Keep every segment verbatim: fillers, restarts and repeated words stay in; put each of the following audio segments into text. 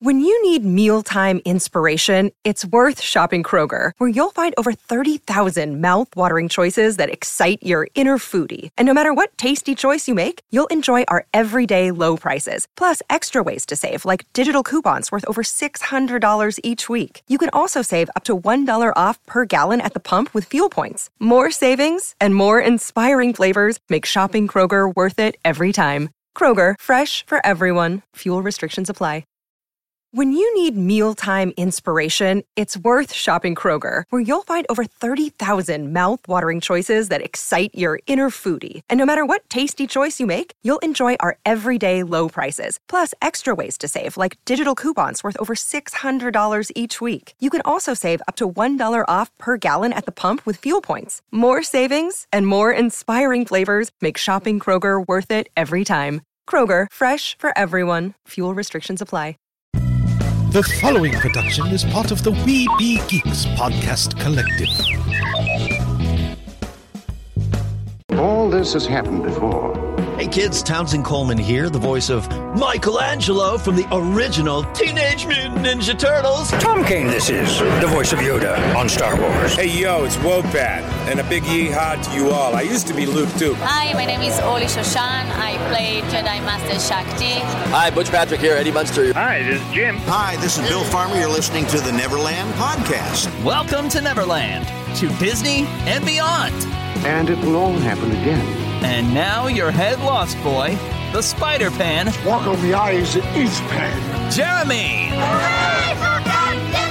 When you need mealtime inspiration, it's worth shopping Kroger, where you'll find over thirty thousand mouth-watering choices that excite your inner foodie. And no matter what tasty choice you make, you'll enjoy our everyday low prices, plus extra ways to save, like digital coupons worth over six hundred dollars each week. You can also save up to one dollar off per gallon at the pump with fuel points. More savings and more inspiring flavors make shopping Kroger worth it every time. Kroger, fresh for everyone. Fuel restrictions apply. When you need mealtime inspiration, it's worth shopping Kroger, where you'll find over thirty thousand mouth-watering choices that excite your inner foodie. And no matter what tasty choice you make, you'll enjoy our everyday low prices, plus extra ways to save, like digital coupons worth over six hundred dollars each week. You can also save up to one dollar off per gallon at the pump with fuel points. More savings and more inspiring flavors make shopping Kroger worth it every time. Kroger, fresh for everyone. Fuel restrictions apply. The following production is part of the We Be Geeks podcast collective. All this has happened before. Hey kids, Townsend Coleman here, the voice of Michelangelo from the original Teenage Mutant Ninja Turtles. Tom Kane this is, the voice of Yoda on Star Wars. Hey yo, it's Wopat, and a big yeehaw to you all. I used to be Luke too. Hi, my name is Oli Shoshan. I play Jedi Master Shakti. Hi, Butch Patrick here, Eddie Munster. Hi, this is Jim. Hi, this is Bill Farmer. You're listening to the Neverland Podcast. Welcome to Neverland, to Disney and beyond. And it will all happen again. And now your head lost boy, the Spider-Pan. Walk on the eyes at each pan. Jeremy. Hooray for Captain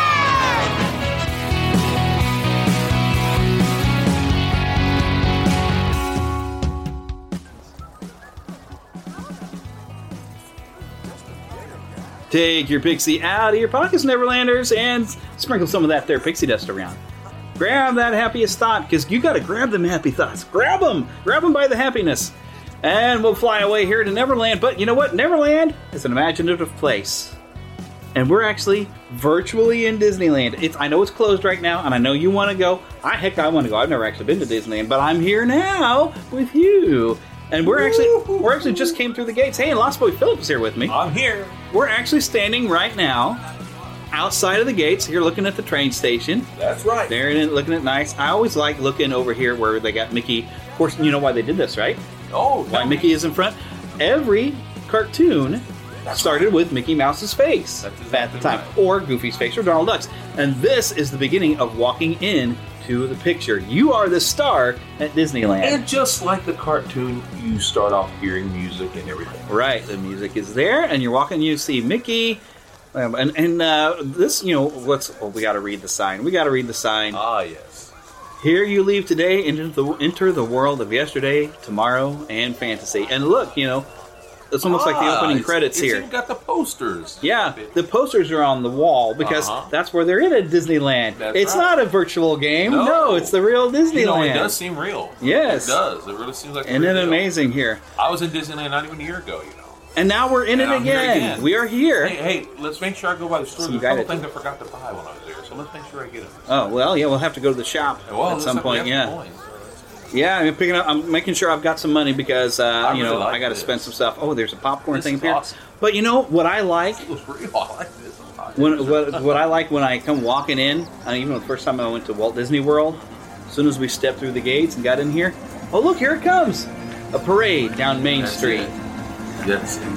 Take your pixie out of your pockets, Neverlanders, and sprinkle some of that there pixie dust around. Grab that happiest thought, because you got to grab them happy thoughts. Grab them! Grab them by the happiness. And we'll fly away here to Neverland. But you know what? Neverland is an imaginative place. And we're actually virtually in Disneyland. It's, I know it's closed right now, and I know you want to go. I Heck, I want to go. I've never actually been to Disneyland, but I'm here now with you. And we're actually we're actually just came through the gates. Hey, and Lost Boy Philip is here with me. I'm here. We're actually standing right now outside of the gates. You're looking at the train station. That's right. They're in it, looking at nice. I always like looking over here where they got Mickey. Of course, you know why they did this, right? Oh, why Mickey me. is in front. Every cartoon That's started right. with Mickey Mouse's face exactly at the time, right. or Goofy's face, or Donald Duck's. And this is the beginning of walking in to the picture. You are the star at Disneyland. And just like the cartoon, you start off hearing music and everything. Right, the music is there, and you're walking, you see Mickey. Um, and and uh, this, you know, what's, well, we got to read the sign. We got to read the sign. Ah, yes. Here you leave today, enter the, enter the world of yesterday, tomorrow, and fantasy. And look, you know, it's almost ah, like the opening it's, credits it's here. Even got the posters. Yeah, the posters are on the wall because uh-huh. that's where they're in at Disneyland. That's it's right. not a virtual game. No. no, it's the real Disneyland. You know, it does seem real. Yes. It does. It really seems like Isn't it amazing here? I was in Disneyland not even a year ago, you know. And now we're in and it again. again. We are here. Hey, hey, let's make sure I go by the store. There's a couple things I forgot to buy when I was there, so let's make sure I get them. Oh, well, yeah, we'll have to go to the shop well, at some point, yeah. Yeah, I'm picking up. I'm making sure I've got some money because uh, I you really know like I got to spend some stuff. Oh, there's a popcorn this thing here. Awesome. But you know what I like? This was real. I like this. When, what, what I like when I come walking in, uh, even the first time I went to Walt Disney World, as soon as we stepped through the gates and got in here, oh look, here it comes, a parade down Main That's Street. It. That's it.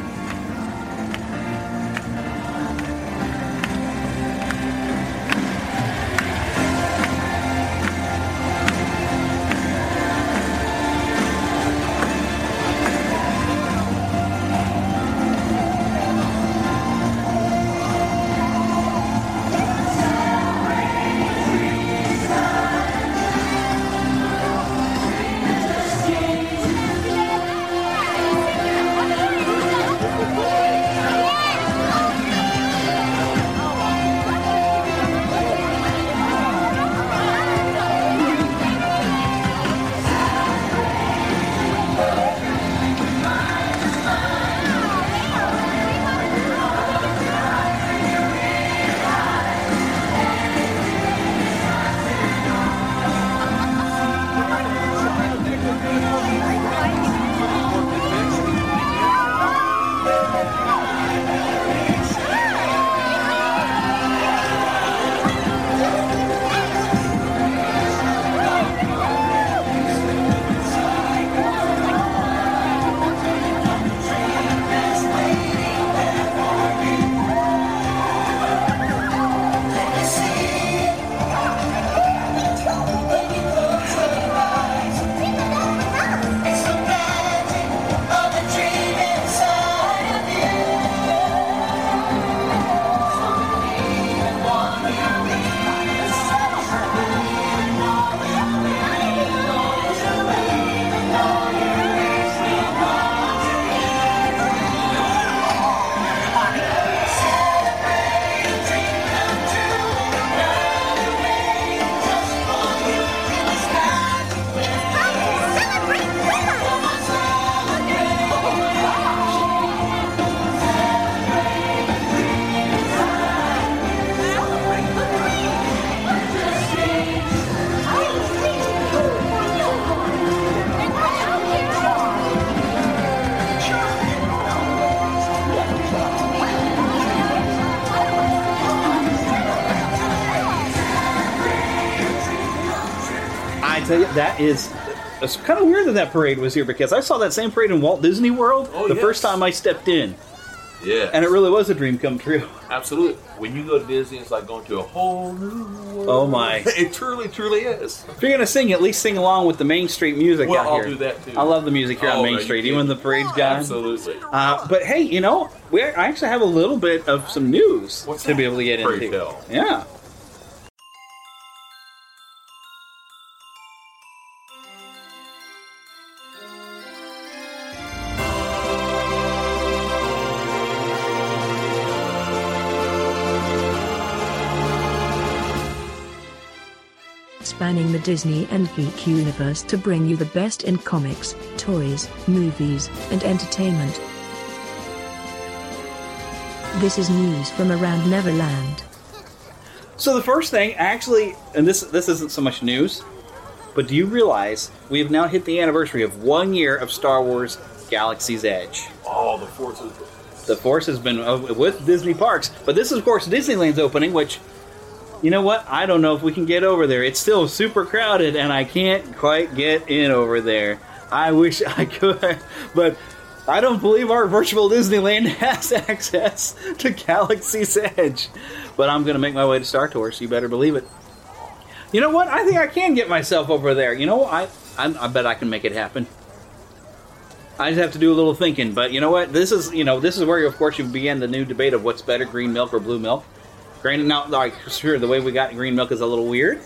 tell you, that is... It's kind of weird that that parade was here, because I saw that same parade in Walt Disney World oh, the yes. first time I stepped in. Yeah. And it really was a dream come true. Absolutely. When you go to Disney, it's like going to a whole new world. Oh, my. It truly, truly is. If you're going to sing, at least sing along with the Main Street music well, out I'll here. I'll do that, too. I love the music here oh, on Main no, Street, even when the parade's gone. Absolutely. Uh, but, hey, you know, we I actually have a little bit of some news What's to that? be able to get Pray into. tell. Yeah. Spanning the Disney and geek universe to bring you the best in comics, toys, movies, and entertainment. This is news from around Neverland. So the first thing, actually, and this this isn't so much news, but do you realize we have now hit the anniversary of one year of Star Wars Galaxy's Edge? Oh, the Force is... The Force has been uh, with Disney Parks, but this is, of course, Disneyland's opening, which... You know what? I don't know if we can get over there. It's still super crowded, and I can't quite get in over there. I wish I could, but I don't believe our virtual Disneyland has access to Galaxy's Edge. But I'm going to make my way to Star Tours, so you better believe it. You know what? I think I can get myself over there. You know, I, I, I bet I can make it happen. I just have to do a little thinking. But you know what? This is, you know, this is where, of course, you begin the new debate of what's better, green milk or blue milk. Granted, now, like, sure, the way we got green milk is a little weird.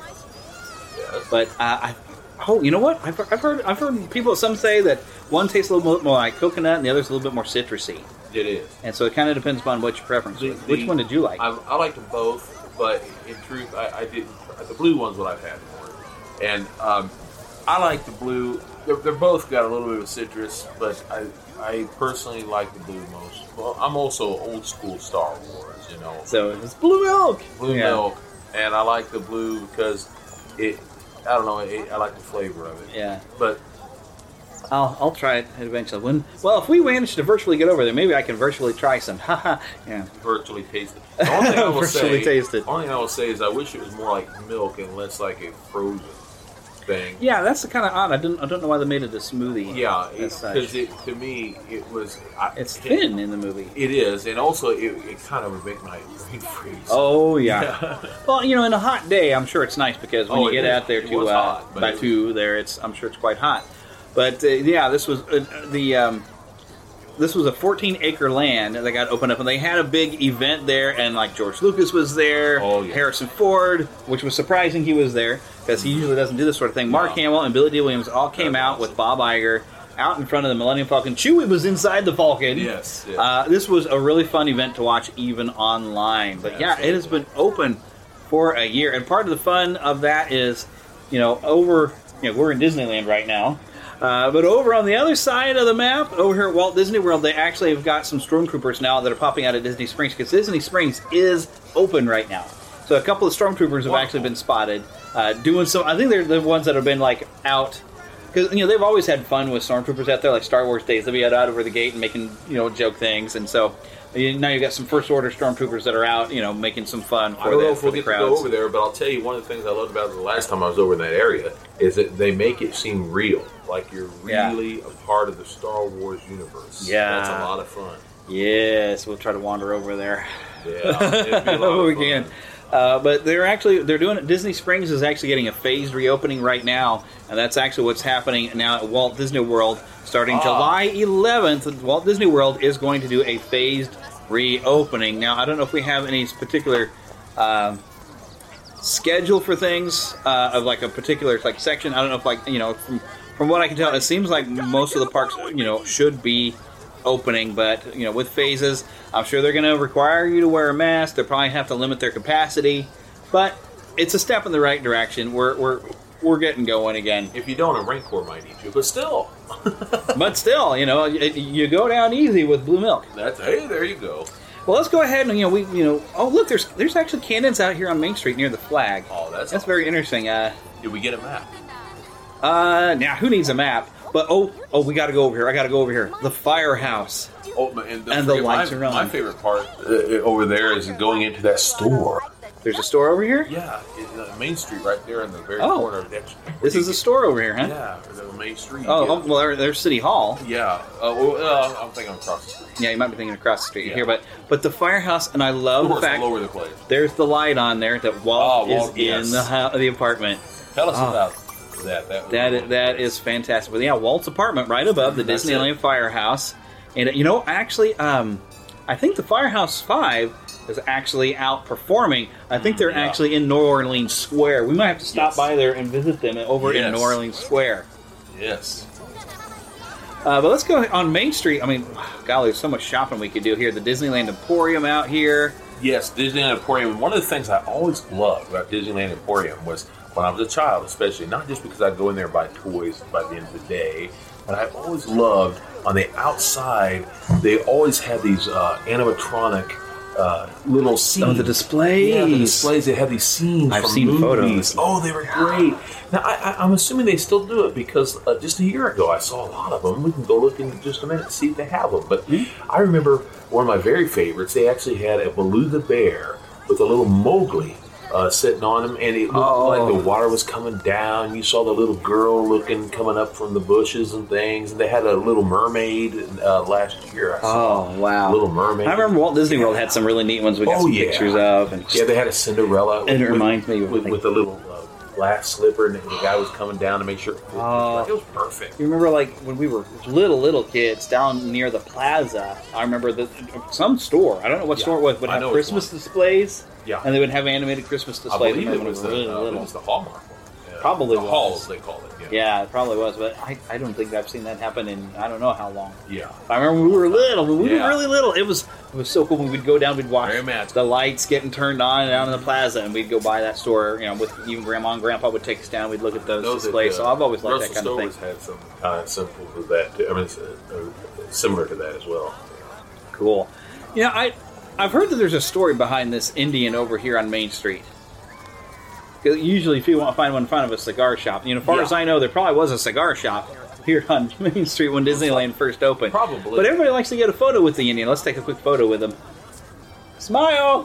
Yes. But, uh, I, oh, you know what? I've, I've heard I've heard people, some say that one tastes a little bit more like coconut and the other's a little bit more citrusy. It is. And so it kind of depends upon what your preference is. Which one did you like? I, I liked them both, but in truth, I, I didn't. The blue one's what I've had more. And um, I like the blue. They're, they're both got a little bit of citrus, but I, I personally like the blue most. Well, I'm also old school Star Wars. You know, so it's blue milk, blue yeah. milk, and I like the blue because it. I don't know. It, I like the flavor of it. Yeah, but I'll I'll try it eventually. When well, if we manage to virtually get over there, maybe I can virtually try some. Haha, yeah. Virtually taste it. The only thing I will virtually say, taste it. Only thing I will say is I wish it was more like milk and less like a frozen thing. Yeah, that's the kind of odd. I don't I don't know why they made it a smoothie. Yeah, because it, to me it was. I, it's thin in the movie. It is, and also it, it kind of would make my brain freeze. Oh yeah. yeah. Well, you know, in a hot day, I'm sure it's nice because when oh, you get is. out there to uh, hot, by it, two there, it's I'm sure it's quite hot. But uh, yeah, this was uh, the. Um, This was a fourteen acre land that got opened up, and they had a big event there, and like George Lucas was there, oh, yeah. Harrison Ford, which was surprising he was there, because he usually doesn't do this sort of thing. Mark no. Hamill and Billy D. Williams all came That's out awesome. with Bob Iger out in front of the Millennium Falcon. Chewie was inside the Falcon. Yes. yes. Uh, this was a really fun event to watch, even online. But yeah, Absolutely. It has been open for a year, and part of the fun of that is, you know, over, you know, we're in Disneyland right now. Uh, but over on the other side of the map, over here at Walt Disney World, they actually have got some stormtroopers now that are popping out of Disney Springs, because Disney Springs is open right now. So a couple of stormtroopers have wow. actually been spotted uh, doing some. I think they're the ones that have been like out, because you know they've always had fun with stormtroopers out there, like Star Wars days. They'll be out, out over the gate and making you know joke things, and so you, now you've got some First Order stormtroopers that are out, you know, making some fun for I don't the, know if for we'll the get crowds. to go over there, but I'll tell you one of the things I loved about it the last time I was over in that area is that they make it seem real. Like you're really yeah. a part of the Star Wars universe. Yeah. That's a lot of fun. Yes, we'll try to wander over there. Yeah, it'd be a lot we of fun. can. Uh, but they're actually, they're doing it, Disney Springs is actually getting a phased reopening right now, and that's actually what's happening now at Walt Disney World. Starting ah. July eleventh, Walt Disney World is going to do a phased reopening. Now, I don't know if we have any particular uh, schedule for things, uh, of like a particular like section. I don't know if like, you know, from From what I can tell, it seems like most of the parks, you know, should be opening, but, you know, with phases, I'm sure they're going to require you to wear a mask. They'll probably have to limit their capacity, but it's a step in the right direction. We're we're we're getting going again. If you don't, a Rancor might eat you, but still. But still, you know, you, you go down easy with blue milk. That's hey, there you go. Well, let's go ahead and you know we you know oh look, there's there's actually cannons out here on Main Street near the flag. Oh, that's that's awesome. very interesting. Uh, Did we get a map? Uh, now who needs a map? But oh, oh, we got to go over here. I got to go over here. The firehouse. Oh, and, and the lights my, are on. My favorite part uh, over there is going into that store. There's a store over here? Yeah, in, uh, Main Street right there in the very Oh. corner. That's This is a store over here, huh? Yeah, the Main Street. Oh, yeah. oh well, there- there's City Hall. Yeah. Uh, well, uh, I'm thinking across the street. Yeah, you might be thinking across the street Yeah. here, but but the firehouse, and I love Of the course, fact all over the place. there's the light on there that Walt Oh, Walt, is yes. in the hou- the apartment. Tell us Oh. about that. That, was That really is, that is fantastic. But yeah, Walt's apartment right above the That's Disneyland Firehouse, and you know, actually, um, I think the Firehouse Five is actually outperforming. I think they're Yeah. actually in New Orleans Square. We might have to stop Yes. by there and visit them over in Yes. New Orleans Square. Yes. Uh, but let's go on Main Street. I mean, golly, there's so much shopping we could do here. The Disneyland Emporium out here. Yes, Disneyland Emporium. One of the things I always loved about Disneyland Emporium was when I was a child, especially, not just because I'd go in there and buy toys by the end of the day, but I always loved on the outside, they always had these uh, animatronic uh, little scenes. Oh, the displays. Yeah, the displays. They had these scenes I've from seen movies. photos. Oh, they were great. Now, I, I, I'm assuming they still do it because uh, just a year ago I saw a lot of them. We can go look in just a minute and see if they have them. But Mm-hmm. I remember one of my very favorites. They actually had a Baloo the bear with a little Mowgli uh, sitting on him, and it looked Oh. like the water was coming down. You saw the little girl looking coming up from the bushes and things. And they had a little mermaid uh, last year. I saw Oh, wow. Little Mermaid. I remember Walt Disney World had some really neat ones we got Oh, some yeah. pictures of. And Yeah, they had a Cinderella. And it with, reminds me of with, like- with a little uh, glass slipper, and the guy was coming down to make sure. Oh. It was perfect. You remember, like, when we were little, little kids down near the plaza, I remember that some store, I don't know what Yeah, store it was, would I have know which Christmas displays. Yeah. And they would have animated Christmas I displays. believe when it we was were the, really uh, it little. was the Hallmark one. Yeah. Probably the was. halls, they call it. Yeah. Yeah, it probably was, but I, I don't think I've seen that happen in I don't know how long. Yeah. I remember when we were little, when we Yeah. were really little, it was it was so cool when we'd go down, we'd watch Very magical. the lights getting turned on down in the plaza, and we'd go by that store, you know, with even Grandma and Grandpa would take us down, we'd look at those I know displays, that, uh, so I've always liked Russell that kind of thing. Stover's had some kind of simple to that. Too. I mean, it's, uh, uh, similar to that as well. Cool. You know, I, I've heard that there's a story behind this Indian over here on Main Street. 'Cause usually if you want to find one in front of a cigar shop, you know, as far Yeah. as I know, there probably was a cigar shop here on Main Street when Disneyland first opened. Probably. But everybody likes to get a photo with the Indian. Let's take a quick photo with him. Smile!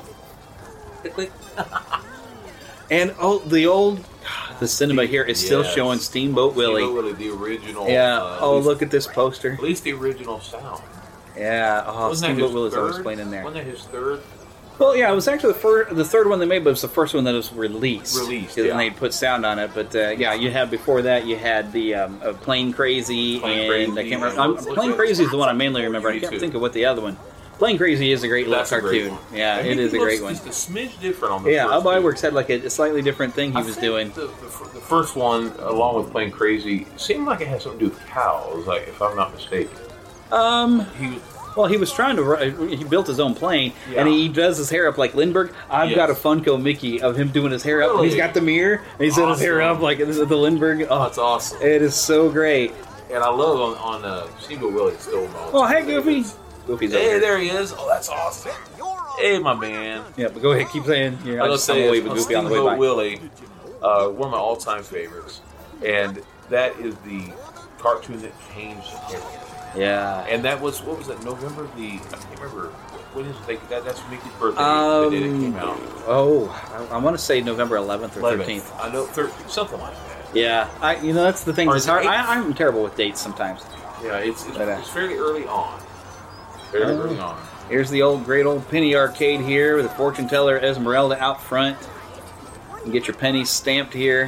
And oh, the old, the cinema here is still Yes. showing Steamboat Willie. Steamboat Willie, the original. Yeah. uh, oh, at least- look at this poster. At least the original sound. Yeah. Oh, Wasn't that Steamboat his Willie's always third? playing in there. Wasn't that his third? Well, yeah, it was actually the first, the third one they made, but it was the first one that was released. Released, and yeah. they put sound on it. But uh, yeah, you had before that, you had the um, uh, Plain Crazy, Plain and Crazy, I can't remember. and Um, what's- what's Plain the- Crazy is the one I mainly remember. I Me can't too. think of what the other one. Plain Crazy is a great That's a little great cartoon. one. Yeah, I it think is he a great looks one. Just a smidge different on the Yeah, first Up two. Iwerks had like a, a slightly different thing he I was think doing. The, the, the first one, along with Plain Crazy, seemed like it had something to do with cows, like if I'm not mistaken. Um, He was, well, he was trying to. ri- He built his own plane, Yeah. and he does his hair up like Lindbergh. I've Yes. got a Funko Mickey of him doing his hair up. Really? He's got the mirror, and he's doing his hair Awesome. up like this is the Lindbergh. oh, Oh, it's awesome. it is so great. And I love on, on uh, Steamboat Willie still my Oh, hey, Goofy. Goofy's over Hey, here. there he is. Oh, that's awesome. Hey, my man. Yeah, but go ahead, keep saying. You're I not was just gonna coming away say, with it's Goofy on the way Steamboat by. Willie, uh, one of my all-time favorites, and that is the cartoon that changed everything. Yeah. And that was what was that? November the I can't remember when is it? That, that's Mickey's birthday. Um, the day it came out. Oh, I, I want to say November eleventh or eleventh. thirteenth. I know thirteenth, something like that. Yeah, I. You know that's the thing. Or It's is it hard. eighth? I, I'm terrible with dates sometimes. Yeah, it's it's, But, uh, it's fairly early on. Fairly Oh. early on. Here's the old, great old penny arcade here with the fortune teller Esmeralda out front. You can get your pennies stamped here.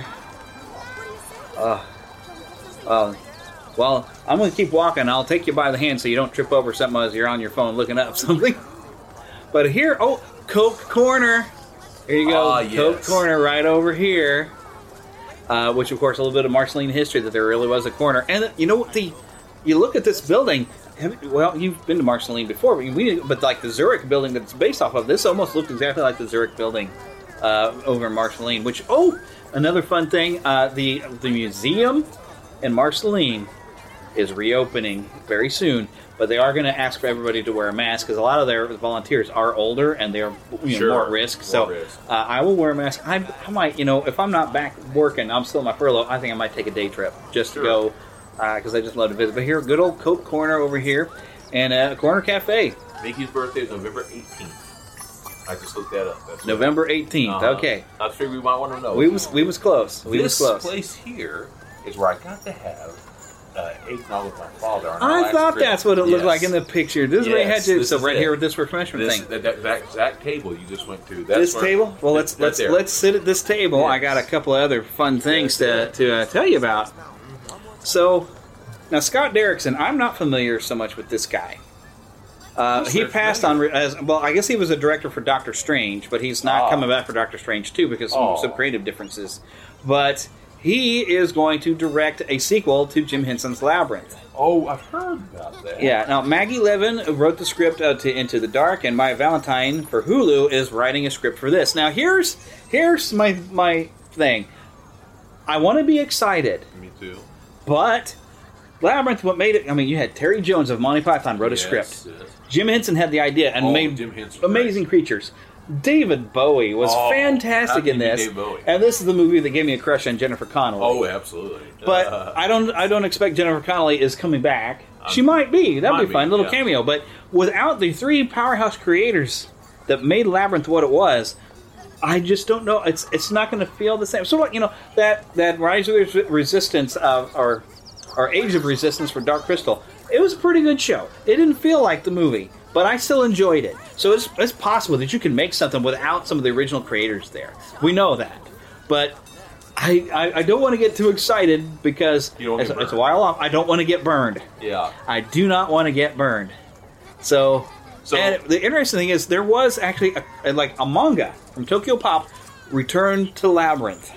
Uh, uh, well, I'm going to keep walking. I'll take you by the hand so you don't trip over something as you're on your phone looking up something. But here, oh, Coke Corner. Here you go. Ah, Coke yes. Corner right over here. Uh, which, of course, a little bit of Marceline history that there really was a corner. And you know what? The you look at this building. Have, well, you've been to Marceline before, but, we, but like the Zurich building that it's based off of, this almost looked exactly like the Zurich building uh, over in Marceline. Which, oh, another fun thing, uh, the the museum in Marceline is reopening very soon, but they are going to ask for everybody to wear a mask because a lot of their volunteers are older and they're you know, Sure. more at risk. More so risk. Uh, I will wear a mask. I, I might, you know, if I'm not back working, I'm still on my furlough. I think I might take a day trip just Sure. to go because I just love to visit. But here, good old Coke Corner over here and a Corner Cafe. Mickey's birthday is November eighteenth. I just looked that up. That's November eighteenth. Uh-huh. Okay. I figured we might want to know. We was we was close. We this was close. place here is where I got to have uh, eggnog with my father. On I thought trip. that's what it looked yes. like in the picture. This is where you had Yes, to. this So is right it. here with this refreshment This, thing. that, that, that exact table you just went to. That's This where, table? Well, let's that- let's there. let's sit at this table. Yes. I got a couple of other fun things Yes, to to uh, tell you about. So now Scott Derrickson, I'm not familiar so much with this guy. Uh, Yes, he sir, passed on re- as well. I guess he was a director for Doctor Strange, but he's not Oh. coming back for Doctor Strange two because of Oh. some creative differences. But he is going to direct a sequel to Jim Henson's Labyrinth. Oh, I've heard about that. Yeah. Now Maggie Levin wrote the script uh, to Into the Dark, and Maya Valentine for Hulu is writing a script for this. Now here's here's my my thing. I want to be excited, Me too. but Labyrinth, what made it? I mean, you had Terry Jones of Monty Python wrote a Yes, script. yes. Jim Henson had the idea and Oh, made Jim Henson, amazing creatures. David Bowie was Oh, fantastic how in can you be this, Dave Bowie? and this is the movie that gave me a crush on Jennifer Connelly. Oh, absolutely. But Uh, I don't. I don't expect Jennifer Connelly is coming back. She might be. That'd might be be, fun, little yeah. cameo. But without the three powerhouse creators that made Labyrinth what it was, I just don't know. It's it's not going to feel the same. So like, you know that that Rise of the Resistance of or or Age of Resistance for Dark Crystal. It was a pretty good show. It didn't feel like the movie, but I still enjoyed it. So it's it's possible that you can make something without some of the original creators there. We know that, but I, I, I don't want to get too excited because You don't it's, get it's a burned. while off. I don't want to get burned. yeah. I do not want to get burned. So, So- and the interesting thing is there was actually a, a, like a manga from Tokyo Pop, Return to Labyrinth.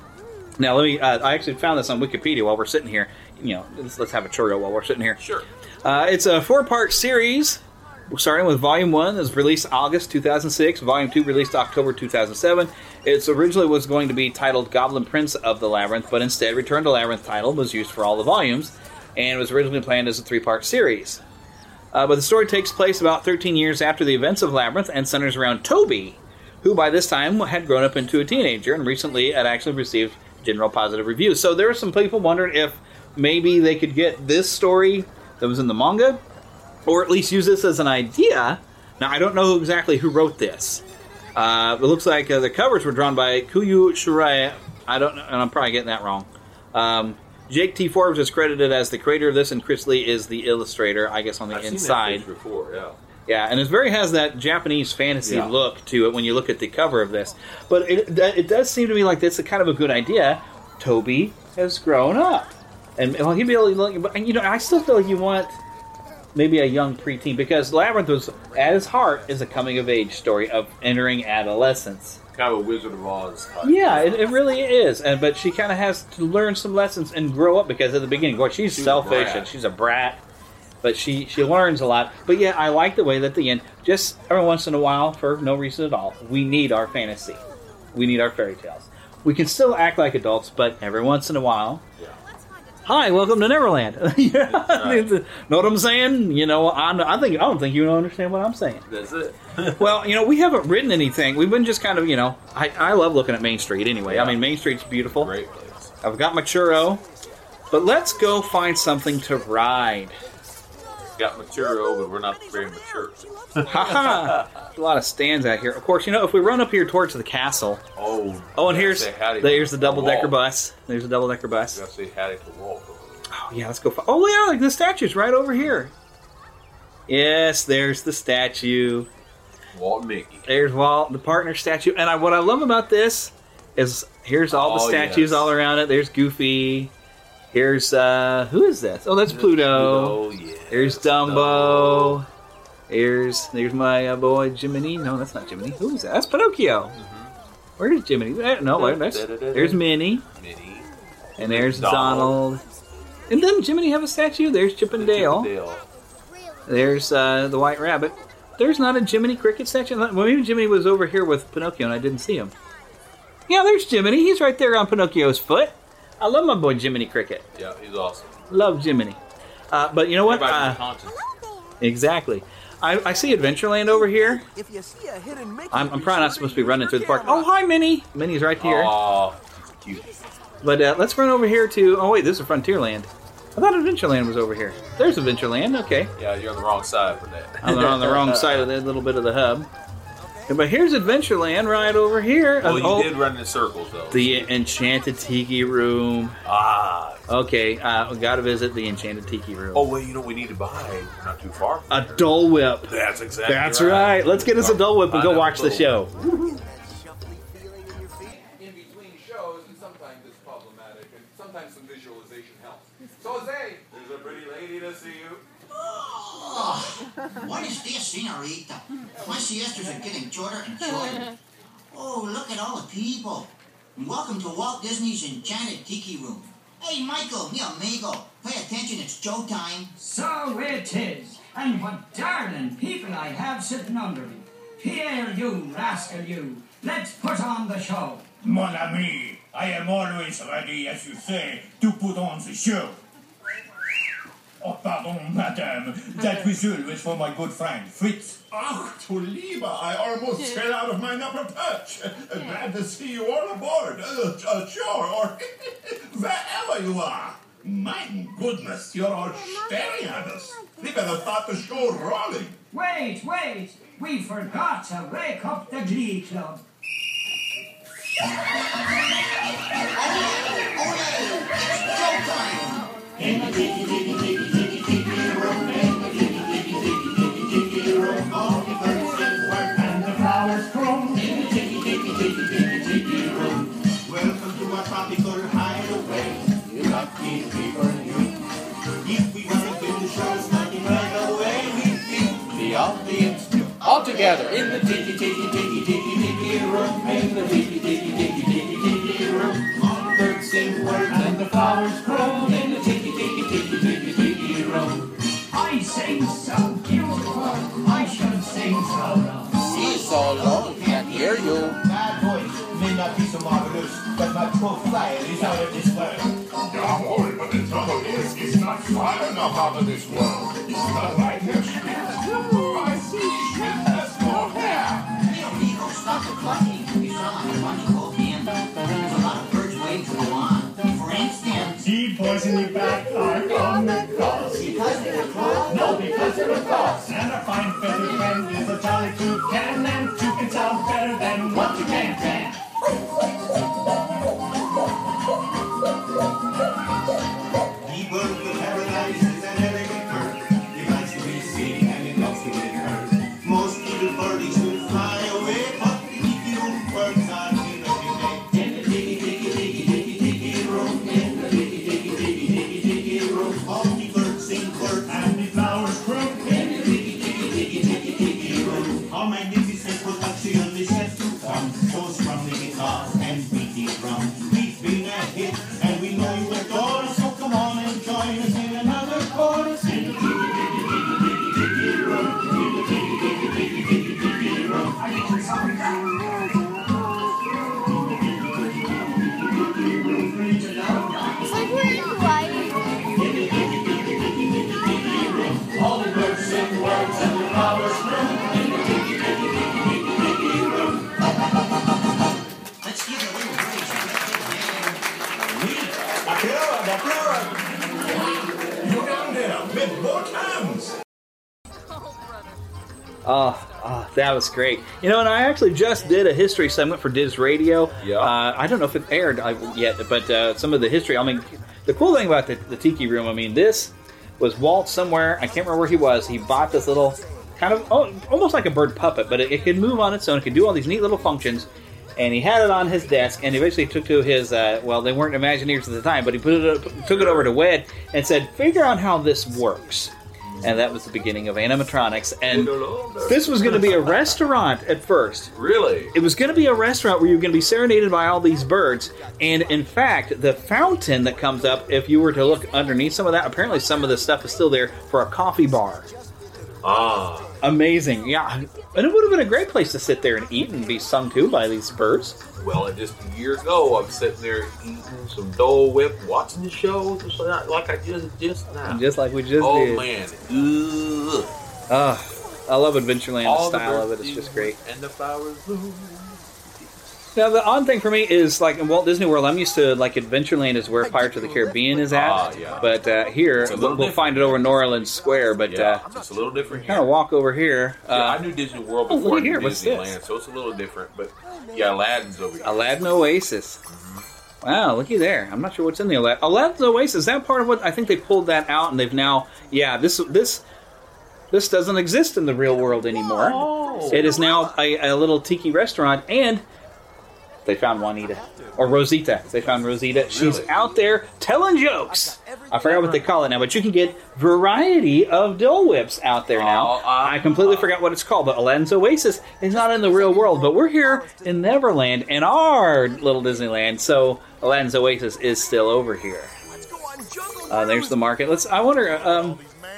Now let me. Uh, I actually found this on Wikipedia while we're sitting here. You know, let's, let's have a churro while we're sitting here. Sure. Uh, it's a four-part series, starting with Volume one. It was released August two thousand six. Volume two released October two thousand seven. It originally was going to be titled Goblin Prince of the Labyrinth, but instead Return to Labyrinth title was used for all the volumes, and was originally planned as a three-part series. Uh, but the story takes place about thirteen years after the events of Labyrinth and centers around Toby, who by this time had grown up into a teenager and recently had actually received general positive reviews. So there were some people wondering if maybe they could get this story that was in the manga, or at least use this as an idea. Now, I don't know exactly who wrote this. Uh, it looks like uh, the covers were drawn by Kuyu Shirai. I don't know, and I'm probably getting that wrong. Um, Jake T. Forbes is credited as the creator of this, and Chris Lee is the illustrator, I guess, on the I've inside. seen that page before, yeah. Yeah, and it very has that Japanese fantasy Yeah. look to it when you look at the cover of this. But it it does seem to me like that's a kind of a good idea. Toby has grown up, and well, he'd be able to look. But you know, I still feel like you want maybe a young preteen because Labyrinth was at its heart is a coming of age story of entering adolescence. Kind of a Wizard of Oz type. Yeah, it, it really is. And but she kind of has to learn some lessons and grow up because at the beginning, boy, she's, She's a selfish brat. and she's a brat. But she, she learns a lot. But yeah, I like the way that at the end, just every once in a while, for no reason at all, we need our fantasy. We need our fairy tales. We can still act like adults, but every once in a while. Yeah. Hi, welcome to Neverland. Yeah, Right. know what I'm saying? You know, I'm, I think I don't think you understand what I'm saying. That's it. Well, you know, we haven't written anything. We've been just kind of, you know, I, I love looking at Main Street anyway. I mean, Main Street's beautiful. Great place. I've got my churro, but let's go find something to ride. Got mature, but we're not very mature. Haha! There's a lot of stands out here. Of course, you know, if we run up here towards the castle. Oh, Oh, and gotta here's say howdy there's to the double decker Walt. bus. There's a double decker bus. Gotta say howdy to Walt. Oh yeah, let's go. Fi- oh yeah, like the statue's right over here. Yes, there's the statue. Walt and Mickey. There's Walt, the partner statue. And I, what I love about this is here's all the Oh, statues yes. all around it. There's Goofy. Here's, uh, who is this? Oh, that's Pluto. Pluto, yeah. There's Dumbo. Here's, there's my uh, boy Jiminy. No, that's not Jiminy. Who is that? That's Pinocchio. Mm-hmm. Where is Jiminy? Eh, No, wait, that's, there's Minnie. Minnie. And there's Donald. Donald. And doesn't Jiminy have a statue? There's Chip and Dale. Dale. There's uh, the White Rabbit. There's not a Jiminy Cricket statue. Well, maybe Jiminy was over here with Pinocchio and I didn't see him. Yeah, there's Jiminy. He's right there on Pinocchio's foot. I love my boy Jiminy Cricket. Yeah, he's awesome. Love Jiminy. Uh, but you know what? Everybody's Uh, conscious. exactly. I, I see Adventureland over here. If you see a hidden Mickey, I'm, I'm probably not supposed to be running through the park. Oh, hi, Minnie. Minnie's right here. Aw, cute. But uh, let's run over here to... Oh, wait, this is Frontierland. I thought Adventureland was over here. There's Adventureland. Okay. Yeah, you're on the wrong side for that. I'm on the wrong side of that little bit of the hub. But here's Adventureland right over here. Well, you oh, did run in circles, though. The Enchanted Tiki Room. Ah. Okay, uh, we got to visit the Enchanted Tiki Room. Oh, well, you know what we need to buy? Not too far. A Dole Whip. That's exactly That's right. right. Let's get us a Dole Whip and go watch the show. In between shows, and sometimes it's problematic, and sometimes some visualization helps. So, Jose, there's a pretty lady to see you. Oh, what is this, senorita? My siestas are getting shorter and shorter. Oh, look at all the people. And welcome to Walt Disney's Enchanted Tiki Room. Hey, Michael, mi amigo, pay attention, it's showtime. So it is. And what darling people I have sitting under me. Here, you rascal, you. Let's put on the show. Mon ami, I am always ready, as you say, to put on the show. Oh, pardon, madame. That whistle was for my good friend, Fritz. Ach, du Lieber, I almost fell out of my upper perch. Uh, glad to see you all aboard. Uh, uh, sure, or wherever you are. My goodness, you're all staring at us. We better start the show rolling. Wait, wait. We forgot to wake up the Glee Club. In the tiki tiki tiki tiki tiki room, in the tiki tiki tiki tiki tiki room, all the birds sing work and the flowers grow. In the tiki tiki tiki tiki tiki room. Welcome to our tropical hideaway. You lucky people, you. If we want to do the show starting right away, we think the audience all together in the tiki tiki tiki tiki tiki room, in the tiki tiki tiki tiki tiki room. All the birds sing work and the flowers grow. In the tiki tiki tiki tiki tiki room. I sing so beautiful, I should sing so low. He's so low, can't hear you. My voice may not be so marvelous, but my profile is out of this world. Jawohl, but the trouble is, it's not far enough out of this world. It's not like this. I see shit has no hair. Leo, Leo, stop the clucking. You sound like a bunch of cold men. There's a lot of birds waiting to go on. For instance, the boys in the back are on the cross. Because they're cross? No, because they're a cross. And a fine feathered friend is a jolly toucan, and two can sound better than one you can't can. The bird of paradise is an elegant bird. It likes to be seen and it loves to be heard. Most little birdies will fly away, but the tiki room birds are here every day. In the tiki tiki tiki tiki tiki room, in the tiki tiki tiki tiki tiki room, all the birds sing words and the flowers grow. In the tiki tiki tiki tiki tiki room, how magnificent production this has to come. So strongly guitars and beating drum. We've been a hit and we know you adore us, so come on and join us in another chorus. In the tiki tiki tiki tiki tiki room, in the tiki tiki tiki tiki tiki room. I need to something down. It's like we're in Hawaii. All the birds sing words and the flowers bloom. In the tiki tiki tiki tiki tiki room. Let's give a little praise to that big man. Applaud, applaud. You down there, with both hands. Oh, oh, that was great. You know, and I actually just did a history segment for Diz Radio. Yeah. Uh, I don't know if it aired yet, but uh, some of the history. I mean, the cool thing about the, the Tiki Room, I mean, this was Walt somewhere. I can't remember where he was. He bought this little kind of, oh, almost like a bird puppet, but it, it could move on its own. It could do all these neat little functions. And he had it on his desk, and he basically took to his, uh, well, they weren't Imagineers at the time, but he put it up, took it over to W E D and said, figure out how this works. And that was the beginning of animatronics. And this was going to be a restaurant at first. Really? It was going to be a restaurant where you were going to be serenaded by all these birds. And in fact, the fountain that comes up, if you were to look underneath some of that, apparently some of the stuff is still there for a coffee bar. Ah. Amazing. Yeah. And it would have been a great place to sit there and eat and be sung to by these birds. Well, and just a year ago, I'm sitting there eating some Dole Whip, watching the show, just like, like I just just now. Just like we just oh, did. Oh, man. Ugh. Uh, I love Adventureland. All the style the of it is just great. And the flowers bloom. Now, the odd thing for me is, like, in Walt Disney World, I'm used to, like, Adventureland is where Pirates of the Caribbean is at. Ah, yeah. But uh, here, we'll, we'll find it over New Orleans Square, but Yeah, uh, it's a little different kind of walk over here. Uh, Yeah, I knew Disney World oh, before look I knew here, what's Disneyland, this? so it's a little different. But yeah, Aladdin's over here. Aladdin Oasis. Wow, looky there. I'm not sure what's in the Aladdin. Aladdin's Oasis, is that part of what, I think they pulled that out and they've now, yeah, this this this doesn't exist in the real world anymore. Oh. It is now a, a little tiki restaurant, and they found Juanita. Or Rosita. They found Rosita. She's Really? out there telling jokes. I forgot what they call it now, but you can get variety of Dole Whips out there now. I completely forgot what it's called, but Aladdin's Oasis is not in the real world, but we're here in Neverland, in our little Disneyland, so Aladdin's Oasis is still over here. Uh, there's the market. Let's. I wonder, um,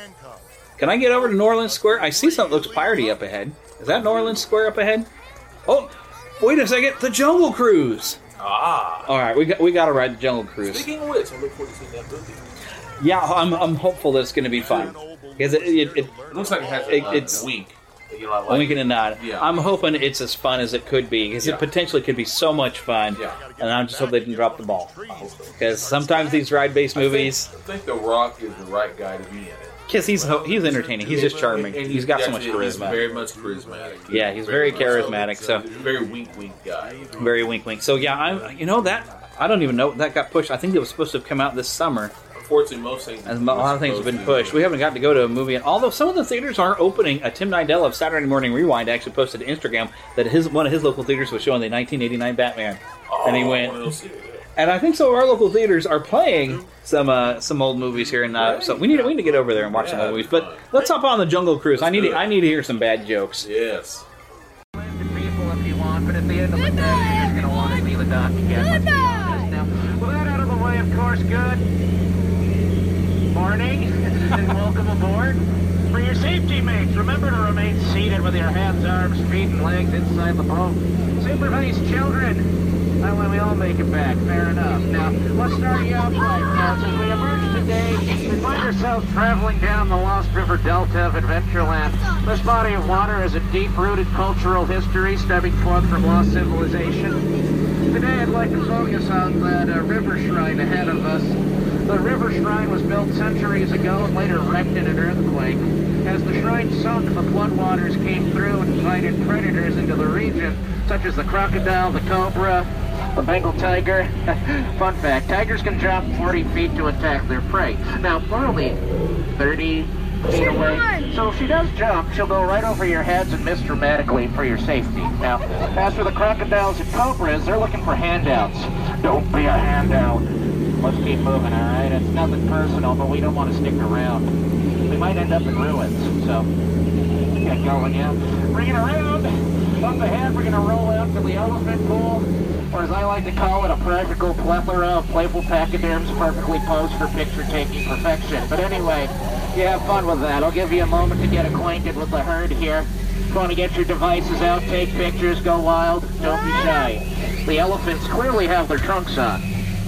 can I get over to New Orleans Square? I see something that looks piratey up ahead. Is that New Orleans Square up ahead? Oh, wait a second, the Jungle Cruise. Ah. All right, we got we got to ride the Jungle Cruise. Speaking of which, I look forward to seeing that movie. Yeah, I'm I'm hopeful that it's going to be fun because it it, it, It looks like it has it- a, it's a wink. You know, like, a wink and a nod. Yeah. I'm hoping it's as fun as it could be because Yeah. it potentially could be so much fun. Yeah. And I just hope they didn't drop the ball because sometimes these ride-based movies, I think The Rock is the right guy to be in it. because he's ho- he's entertaining, he's just charming, And he's got so much actually- he's charisma. very much charismatic. Yeah, he's very much charismatic, so- he's a very wink, wink guy. Very wink wink. So yeah, I'm you know that I don't even know that got pushed. I think it was supposed to have come out this summer. Unfortunately, most things. As a lot of things have been pushed. We haven't gotten to go to a movie, and although some of the theaters are opening, uh, Tim Nidell of Saturday Morning Rewind actually posted to Instagram that his one of his local theaters was showing the nineteen eighty-nine Batman, and he went. And I think some of our local theaters are playing some uh, some old movies here, and uh, so we need to, we need to get over there and watch some old movies. But let's hop on the Jungle Cruise. I need to, I need to hear some bad jokes. Yes. People if you want, but at the end of the day, you're just going to want to see the doc again. Let's be honest now. With that out of the way, of course, good morning and welcome aboard. For your safety, mates, remember to remain seated with your hands, arms, feet, and legs inside the boat. Supervise children. That way we all make it back. Fair enough. Now, let's start you out right now. As we emerge today, we find ourselves traveling down the Lost River Delta of Adventureland. This body of water has a deep-rooted cultural history stemming forth from lost civilization. Today, I'd like to focus on that uh, river shrine ahead of us. The river shrine was built centuries ago and later wrecked in an earthquake. As the shrine sunk, the floodwaters came through and invited predators into the region, such as the crocodile, the cobra, the Bengal tiger. Fun fact, tigers can jump forty feet to attack their prey. Now, we're only thirty feet away, so if she does jump, she'll go right over your heads and miss dramatically for your safety. Now, as for the crocodiles and cobras, they're looking for handouts. Don't be a handout. Let's keep moving, all right? It's nothing personal, but we don't want to stick around. We might end up in ruins, so get going, yeah? Bring it around. Up ahead, we're going to roll out to the elephant pool, or as I like to call it, a practical plethora of playful pachyderms perfectly posed for picture-taking perfection. But anyway, you have fun with that. I'll give you a moment to get acquainted with the herd here. If you want to get your devices out, take pictures, go wild, don't be shy. The elephants clearly have their trunks on.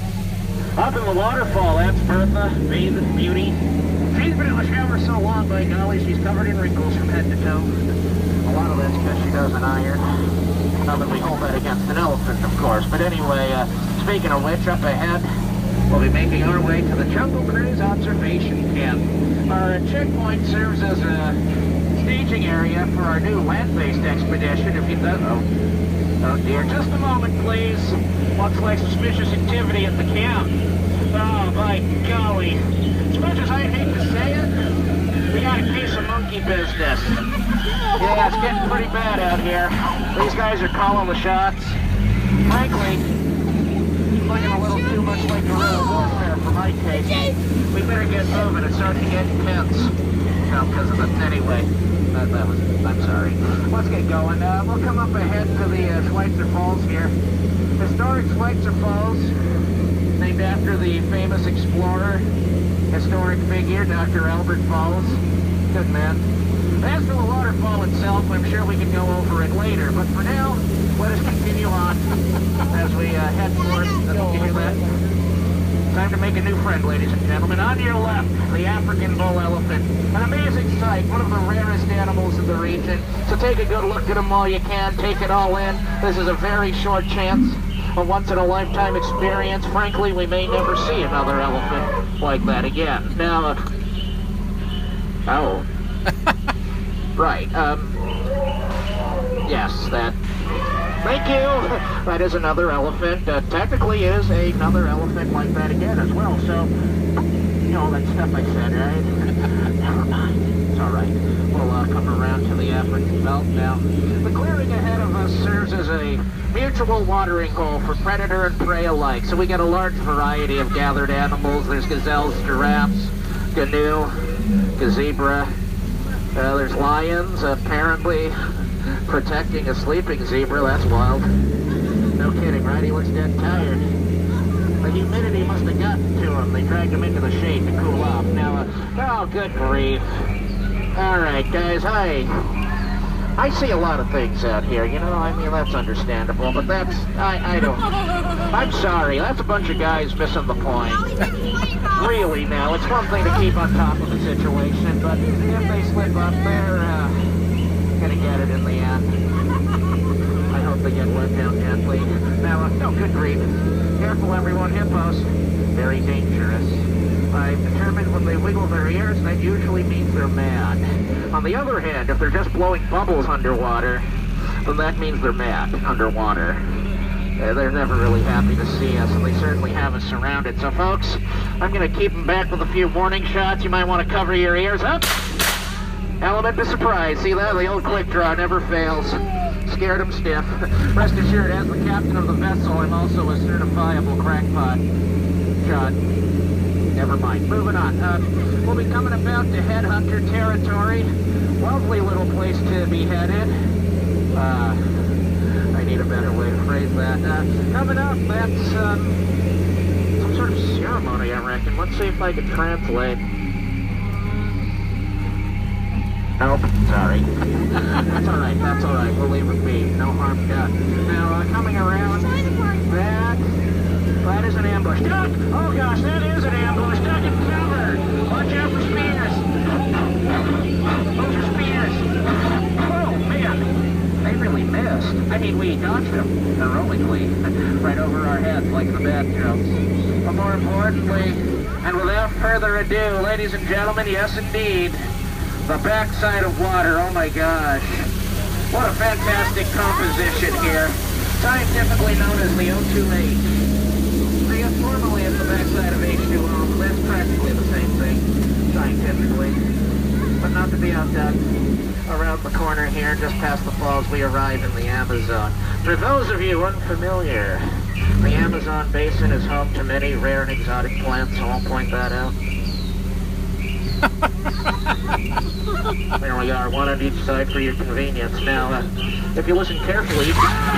Up in the waterfall, that's Bertha, bathing beauty. She's been in the shower so long, by golly, she's covered in wrinkles from head to toe. A lot of that's because she doesn't iron. Not that we hold that against an elephant, of course. But anyway, uh, speaking of which, up ahead, we'll be making our way to the Jungle Cruise Observation Camp. Our checkpoint serves as a staging area for our new land-based expedition, if you don't know. Oh dear, just a moment, please. Looks like suspicious activity at the camp. Oh, by golly. As much as I'd hate to say it, we got a case of monkey business. Yeah, it's getting pretty bad out here. These guys are calling the shots. Frankly, looking a little too much like guerrilla warfare for my taste. We better get moving. It's starting to get intense. No, because of it. Anyway, that, that was, I'm sorry. Let's get going. Uh, we'll come up ahead to the uh, Schweitzer Falls here. Historic Schweitzer Falls, named after the famous explorer, historic figure, Doctor Albert Falls. Good man. As for the waterfall itself, I'm sure we can go over it later, but for now, let us continue on as we uh, head north. Did you hear that? Time to make a new friend, ladies and gentlemen. On your left, the African bull elephant. An amazing sight, one of the rarest animals in the region. So take a good look at them while you can. Take it all in. This is a very short chance, a once-in-a-lifetime experience. Frankly, we may never see another elephant like that again. Now, uh, oh. Right, um, yes, that, thank you. That is another elephant. Uh, technically is another elephant like that again as well, so, you know, all that stuff I said, right? Never mind, it's all right. We'll uh, come around to the African belt now. The clearing ahead of us serves as a mutual watering hole for predator and prey alike, so we get a large variety of gathered animals. There's gazelles, giraffes, gnu, gazebra. Uh, there's lions, apparently protecting a sleeping zebra. That's wild. No kidding, right? He looks dead tired. The humidity must have gotten to him. They dragged him into the shade to cool off. Now, uh, oh, good grief. All right, guys, I, I see a lot of things out here, you know? I mean, that's understandable, but that's, I, I don't, I'm sorry. That's a bunch of guys missing the point. Really, now, it's one thing to keep on top of the situation, but if they slip up, they're uh, gonna get it in the end. I hope they get let down gently. Now, uh, no, good grief. Careful, everyone. Hippos, very dangerous. I've determined when they wiggle their ears, that usually means they're mad. On the other hand, if they're just blowing bubbles underwater, then that means they're mad underwater. Uh, they're never really happy to see us, and they certainly have us surrounded. So, folks, I'm going to keep them back with a few warning shots. You might want to cover your ears up. Element of surprise. See that? The old quick draw never fails. Scared them stiff. Rest assured, as the captain of the vessel, I'm also a certifiable crackpot. Shot. Never mind. Moving on. Uh, we'll be coming about to headhunter territory. Lovely little place to be headed. Uh... I need a better way to phrase that. Uh, coming up, that's um, some sort of ceremony, I reckon. Let's see if I can translate. Nope, sorry. That's all right, that's all right. We'll leave it be. No harm done. Now, uh, coming around, that, that is an ambush. Duck! Oh gosh, that is an ambush. Duck and cover! Watch out for spears! Those are spears! Oh, man! They really missed. I mean, we dodged them heroically, right over our heads like the bad jokes. But more importantly, and without further ado, ladies and gentlemen, yes indeed, the backside of water. Oh my gosh. What a fantastic composition here. Scientifically known as the O two H. I guess formally it's the backside of H two O, but that's practically the same thing, scientifically. But not to be outdone. Around the corner here, just past the falls, we arrive in the Amazon. For those of you unfamiliar, the Amazon basin is home to many rare and exotic plants, so I'll point that out. There we are, one on each side for your convenience. Now, uh, if you listen carefully...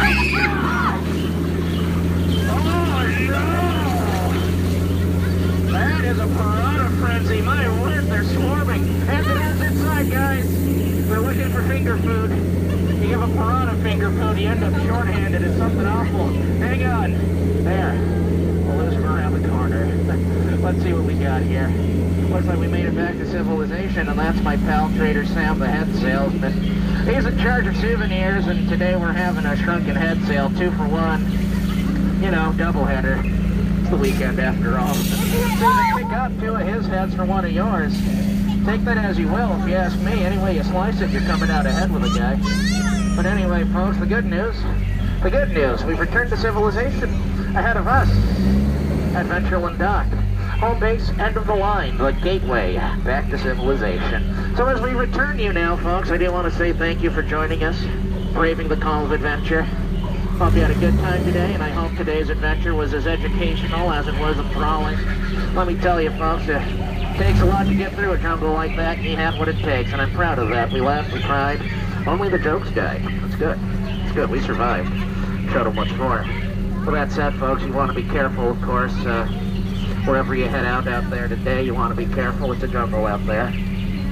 That is a piranha frenzy. My word, they're swarming. And there's inside, guys. We're looking for finger food. You give a piranha finger food, you end up shorthanded. It's something awful. Hang on. There. We'll lose him around the corner. Let's see what we got here. Looks like we made it back to civilization, and that's my pal Trader Sam, the head salesman. He's in charge of souvenirs, and today we're having a shrunken head sale, two for one. You know, doubleheader. It's the weekend after all. So you can pick up two of his heads for one of yours. Take that as you will, if you ask me. Any way you slice it, you're coming out ahead with a guy. But anyway, folks, the good news, the good news, we've returned to civilization. Ahead of us, Adventureland Dock. Home base, end of the line, the gateway back to civilization. So as we return you now, folks, I do want to say thank you for joining us, braving the call of adventure. Hope you had a good time today, and I hope today's adventure was as educational as it was enthralling. Let me tell you, folks, it takes a lot to get through a jungle like that, and you have what it takes, and I'm proud of that. We laughed, we cried. Only the jokes died. That's good. It's good. We survived. Showed much more. With that said, folks, you want to be careful, of course. Uh, wherever you head out out there today, you want to be careful. It's a jungle out there.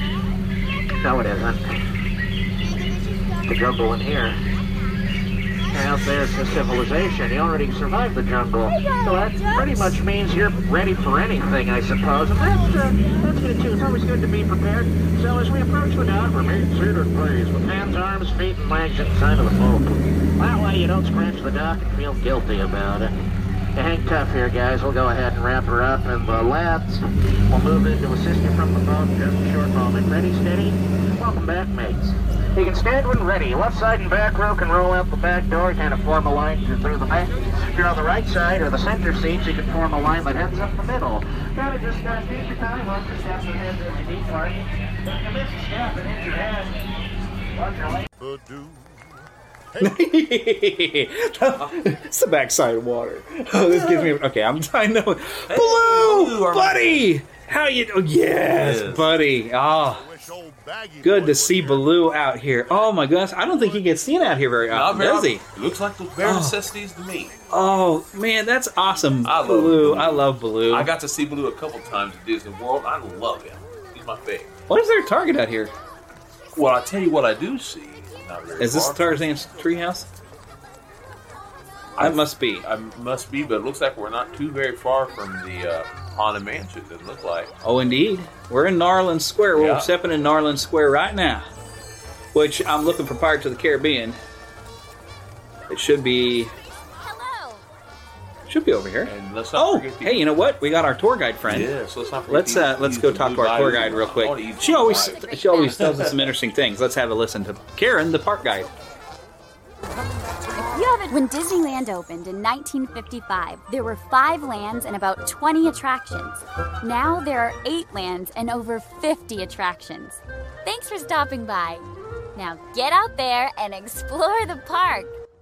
No, it isn't. It's a jungle in here. out there to civilization. You already survived the jungle. So that pretty much means you're ready for anything, I suppose. And that's, uh, that's good, too. It's always good to be prepared. So as we approach the dock, remain seated, please, with hands, arms, feet, and legs inside of the boat. That way you don't scratch the dock and feel guilty about it. You hang tough here, guys. We'll go ahead and wrap her up, and the lads will move in to assist you from the boat in just a short moment. Ready, steady? Welcome back, mates. You can stand when ready. Left side and back row can roll out the back door, kind of form a line through the back. If you're on the right side or the center seats, you can form a line that heads up the middle. Kind of just uh, take your time, watch your steps ahead if you need for you. If you miss a step and hit your head, watch your leg. It's the backside of water. Oh, this gives me. Okay, I'm. I know. Blue, buddy. How you? Oh, yes, yes, buddy. Oh, good to see Baloo out here. Oh my goodness, I don't think he gets seen out here very often, does he? It looks like the bare necessities to me. Oh man, that's awesome. I love Baloo. Baloo. I love Baloo. I got to see Baloo a couple times at Disney World. I love him. He's my favorite. What is their target out here? Well, I tell you what I do see. Not very Is this far. Tarzan's treehouse? That must be. I must be, but it looks like we're not too very far from the uh, Haunted Mansion, it doesn't look like. Oh, indeed. We're in Narland Square. We're Yeah. stepping in Narland Square right now. Which, I'm looking for Pirates of the Caribbean. It should be... Should be over here. And let's not Oh, forget the, hey, you know what? We got our tour guide friend. Yeah, so let's not forget Let's the- uh, let's the go Blue talk to our tour Bayou. guide real I wanna quick. eat She Blue always Bayou. she always tells us some interesting things. Let's have a listen to Karen, the park guide. You haven't. When Disneyland opened in nineteen fifty-five, there were five lands and about twenty attractions. Now there are eight lands and over fifty attractions. Thanks for stopping by. Now get out there and explore the park.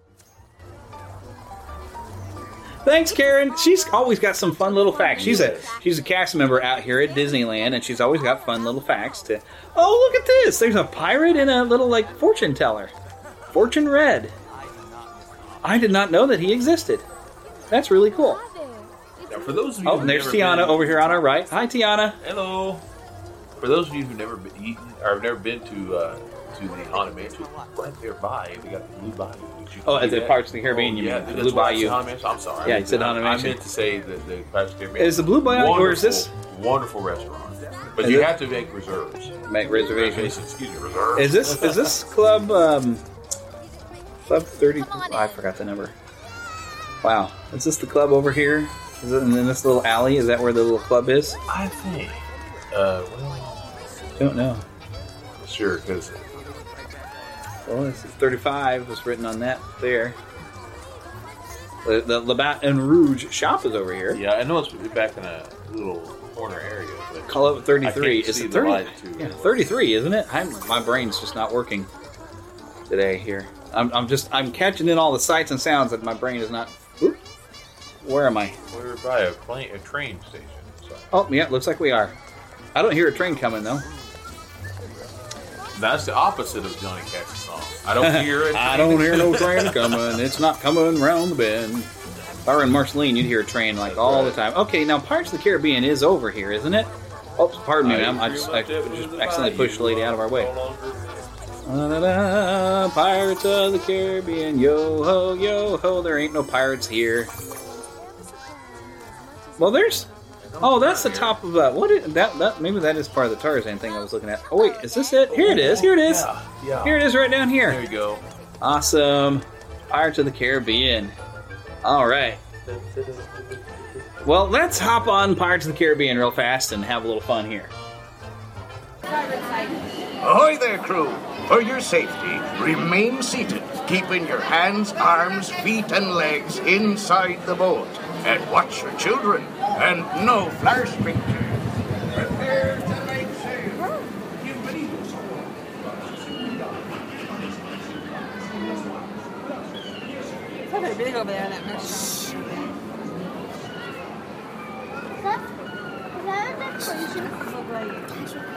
Thanks, Karen. She's always got some fun little facts. She's a she's a cast member out here at Disneyland, and she's always got fun little facts to. Oh, look at this! There's a pirate and a little like fortune teller, Fortune Red. I did not know that he existed. That's really cool. Now, for those of you Oh, who've and there's never Tiana been- over here on our right. Hi, Tiana. Hello. For those of you who've never been eaten or have never been to uh, to the Haunted Mansion, right there by they got the Blue Bayou. Did you Oh, see at the that? Pirates of the Caribbean, Oh, you yeah, mean, that's Blue why I said Bayou. Haunted Mansion. I'm sorry. Yeah, you said Haunted I, Mansion. I meant to say the, the Pirates of the Caribbean. Is the Blue Bayou, or is this- Wonderful, wonderful restaurant? But Is you it- have to make reserves. Make reservations. Excuse me, reserves. Is this is this club um, club thirty? I forgot the number. Wow, is this the club over here? Is it in this little alley? Is that where the little club is? I think. Uh, well, Don't know. sure, because Well, this is thirty-five. Was written on that there. The, the Labatt and Rouge shop is over here. yeah, I know it's back in a little corner area. But Call it thirty-three. I can't Is see it the thirty? light too. Yeah, thirty-three, isn't it? I'm, my brain's just not working today here. I'm, I'm just I'm catching in all the sights and sounds that my brain is not. Oop, where am I? We're by a plane, a train station. So. Oh, yeah, looks like we are. I don't hear a train coming though. That's the opposite of Johnny Cash's song. I don't hear it. I don't hear no train coming. It's not coming round the bend. If I were in Marceline, you'd hear a train like all the time. Okay, now Pirates of the Caribbean is over here, isn't it? Oh, pardon me, ma'am. I just, I just accidentally pushed the lady out of our way. Da-da-da, Pirates of the Caribbean, yo ho, yo ho. There ain't no pirates here. Well, there's. Oh, that's the top of uh, what is that? That maybe that is part of the Tarzan thing I was looking at. Oh wait, is this it? Here it is. Here it is. Yeah, yeah. Here it is, right down here. There you go. Awesome, Pirates of the Caribbean. All right. Well, let's hop on Pirates of the Caribbean real fast and have a little fun here. Ahoy there, crew! For your safety, remain seated, keeping your hands, arms, feet, and legs inside the boat. And watch your children, and no flash pictures. Prepare to make sail. It's probably big over there in that restaurant. Is that a decoration?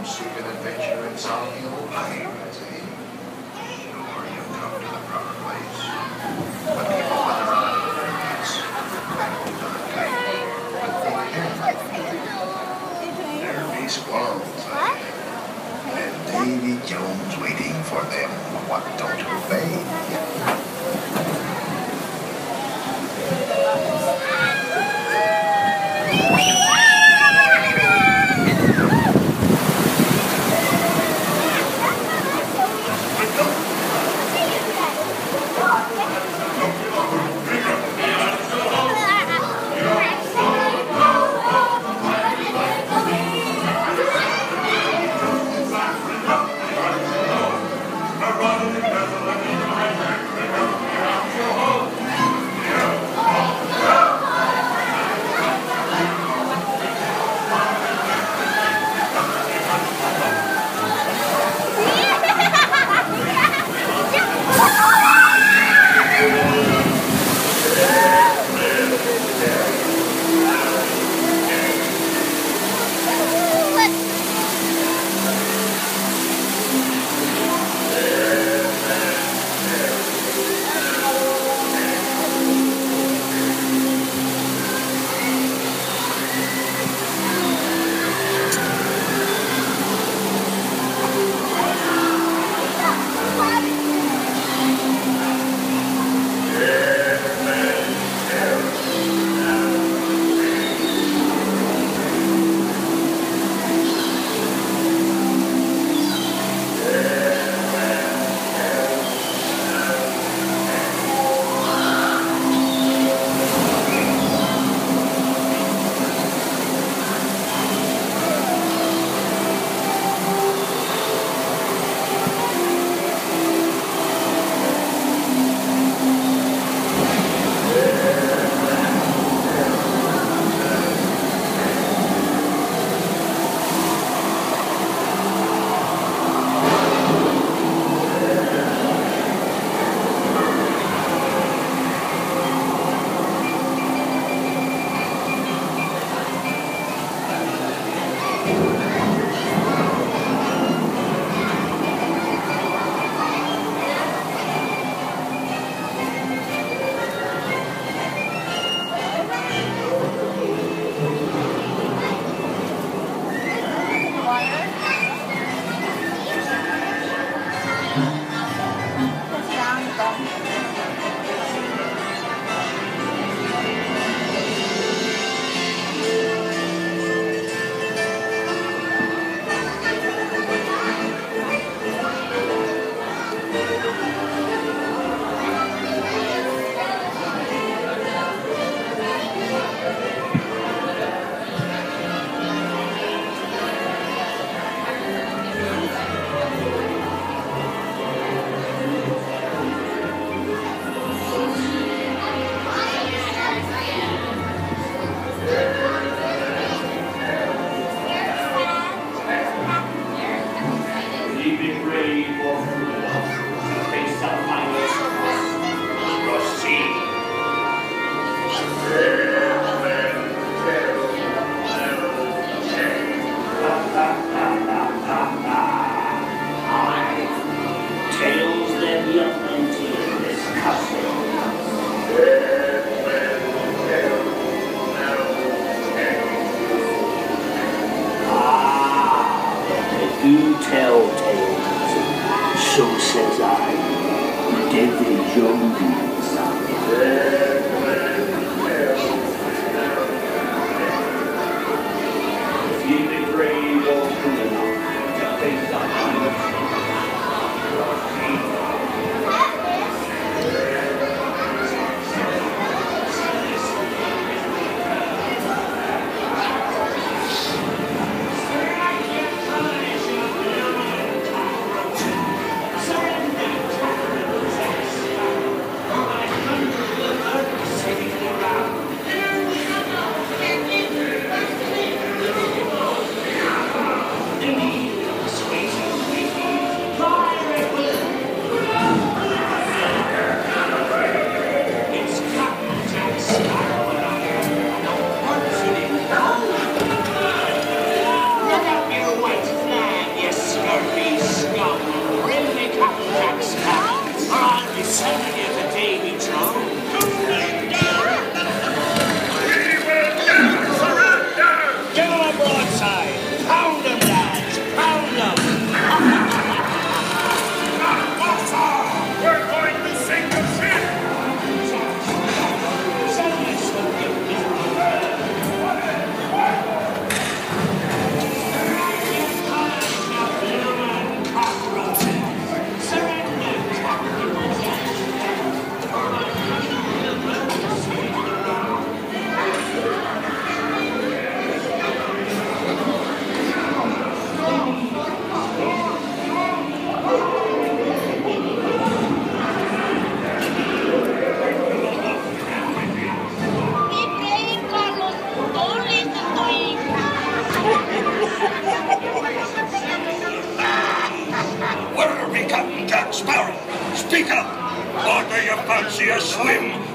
seeking adventure in solitary lives, eh? Sure, you've come to the proper place. But people with their eyes back to the kite. There'll be squirrels ahead. And Davy Jones waiting for them what don't obey.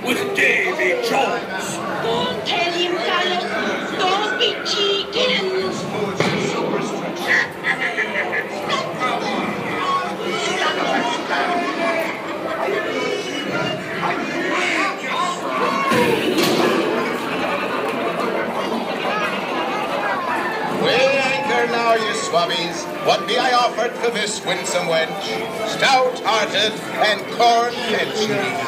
with Davy Jones. Don't tell him, Carlos. Don't be cheeky. Weigh anchor now, you swabbies. What be I offered for this winsome wench? Stout-hearted and corn-fetching.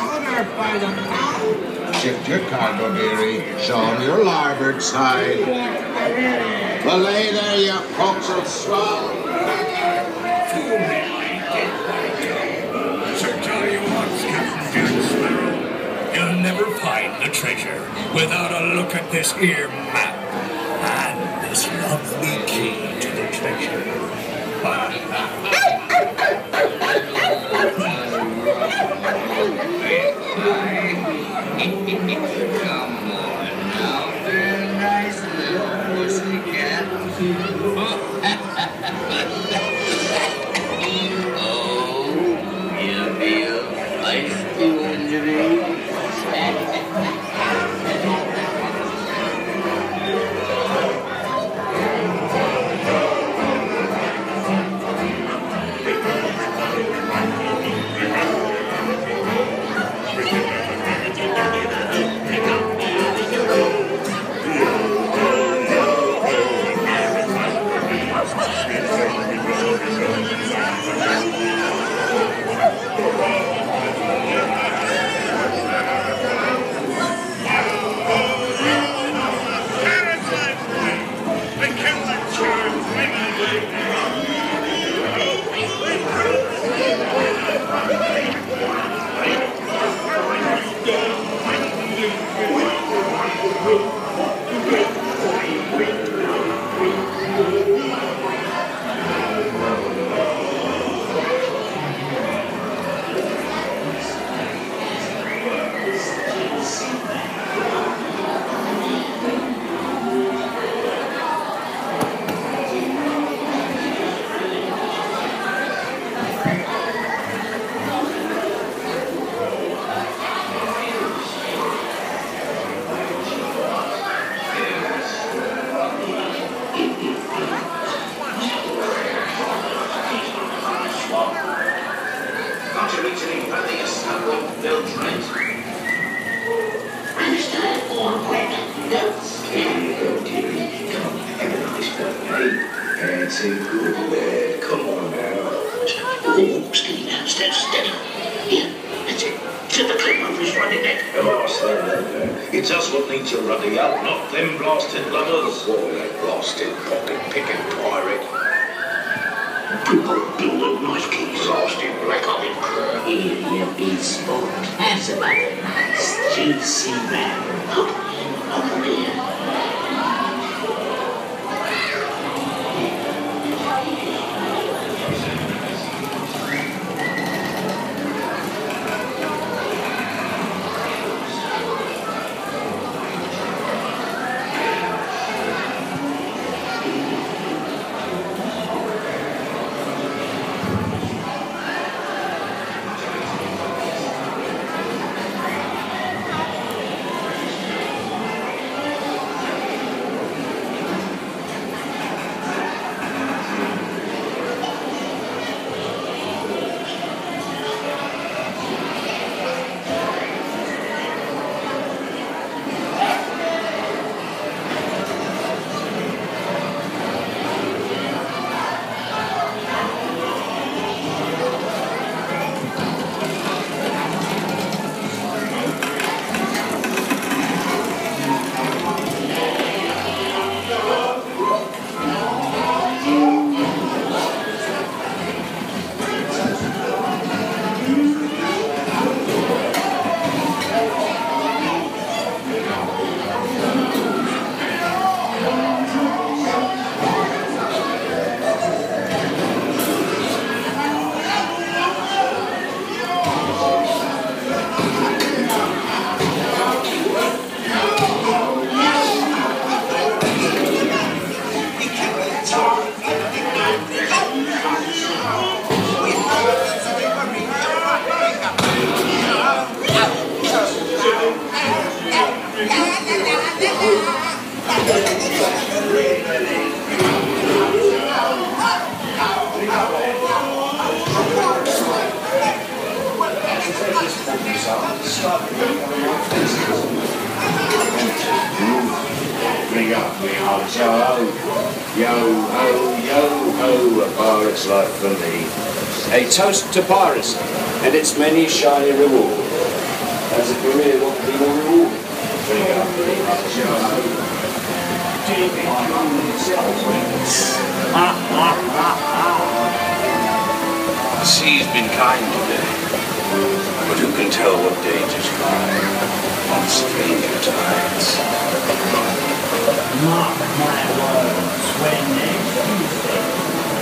Shift your cargo, dearie. Show 'em your larboard side. Belay there, you forecastle swell. Sir Johnny Watts, Captain Jack Sparrow. You'll never find the treasure without a look at this here map and this lovely key to the treasure. Come on now, very nice little pussycat. Oh, you feel feisty, wouldn't you be? It's us what needs a ruddy up, not them blasted lovers. Or that blasted pocket-picking pirate. People build a knife keys. Blasted black-eyed cur. Here you be sport. That's about a nice, juicy man. Over here. Bring up me heart, yo ho, yo ho, yo ho, a pirate's life for me. A toast to piracy and its many shiny rewards. As a career, what can be more rewarding? Bring up me heart, yo ho. The sea's been kind today, but who can tell what dangers lie on stranger tides? Mark my words, when next Tuesday.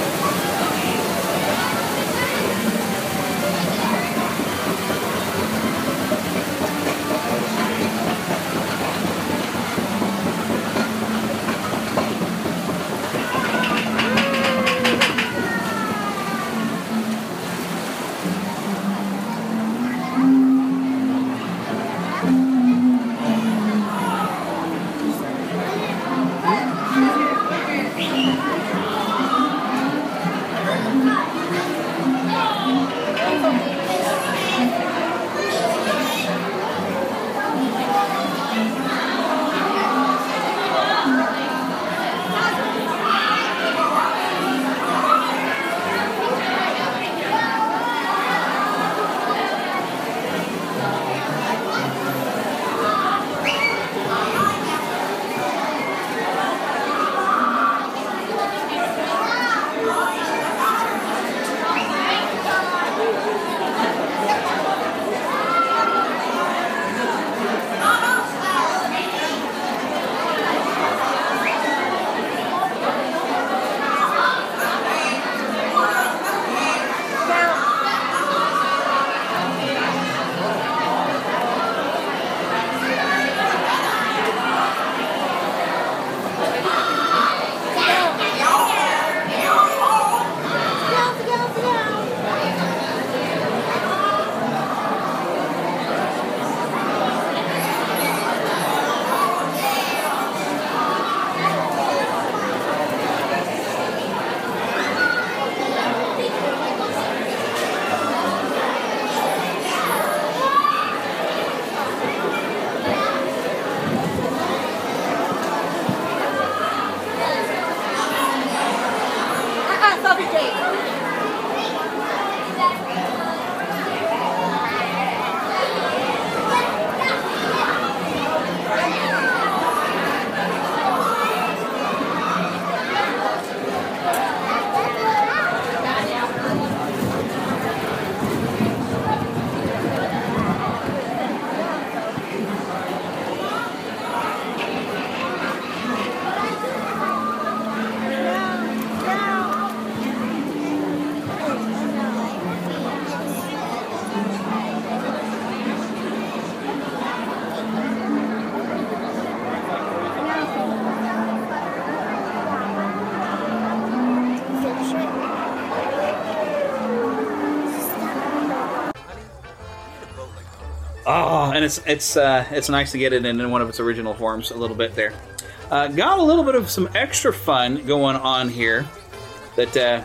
Oh, and it's it's uh, it's nice to get it in, in one of its original forms a little bit there. Uh, got a little bit of some extra fun going on here that uh,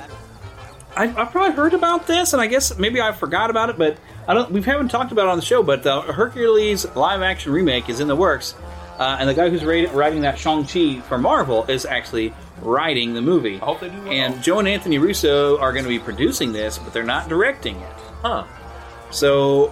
I, I've probably heard about this, and I guess maybe I forgot about it, but I don't. We haven't talked about it on the show. But uh, Hercules live action remake is in the works, uh, and the guy who's writing, writing that Shang-Chi for Marvel is actually writing the movie. I hope they do well. And Joe and Anthony Russo are going to be producing this, but they're not directing it. Huh. So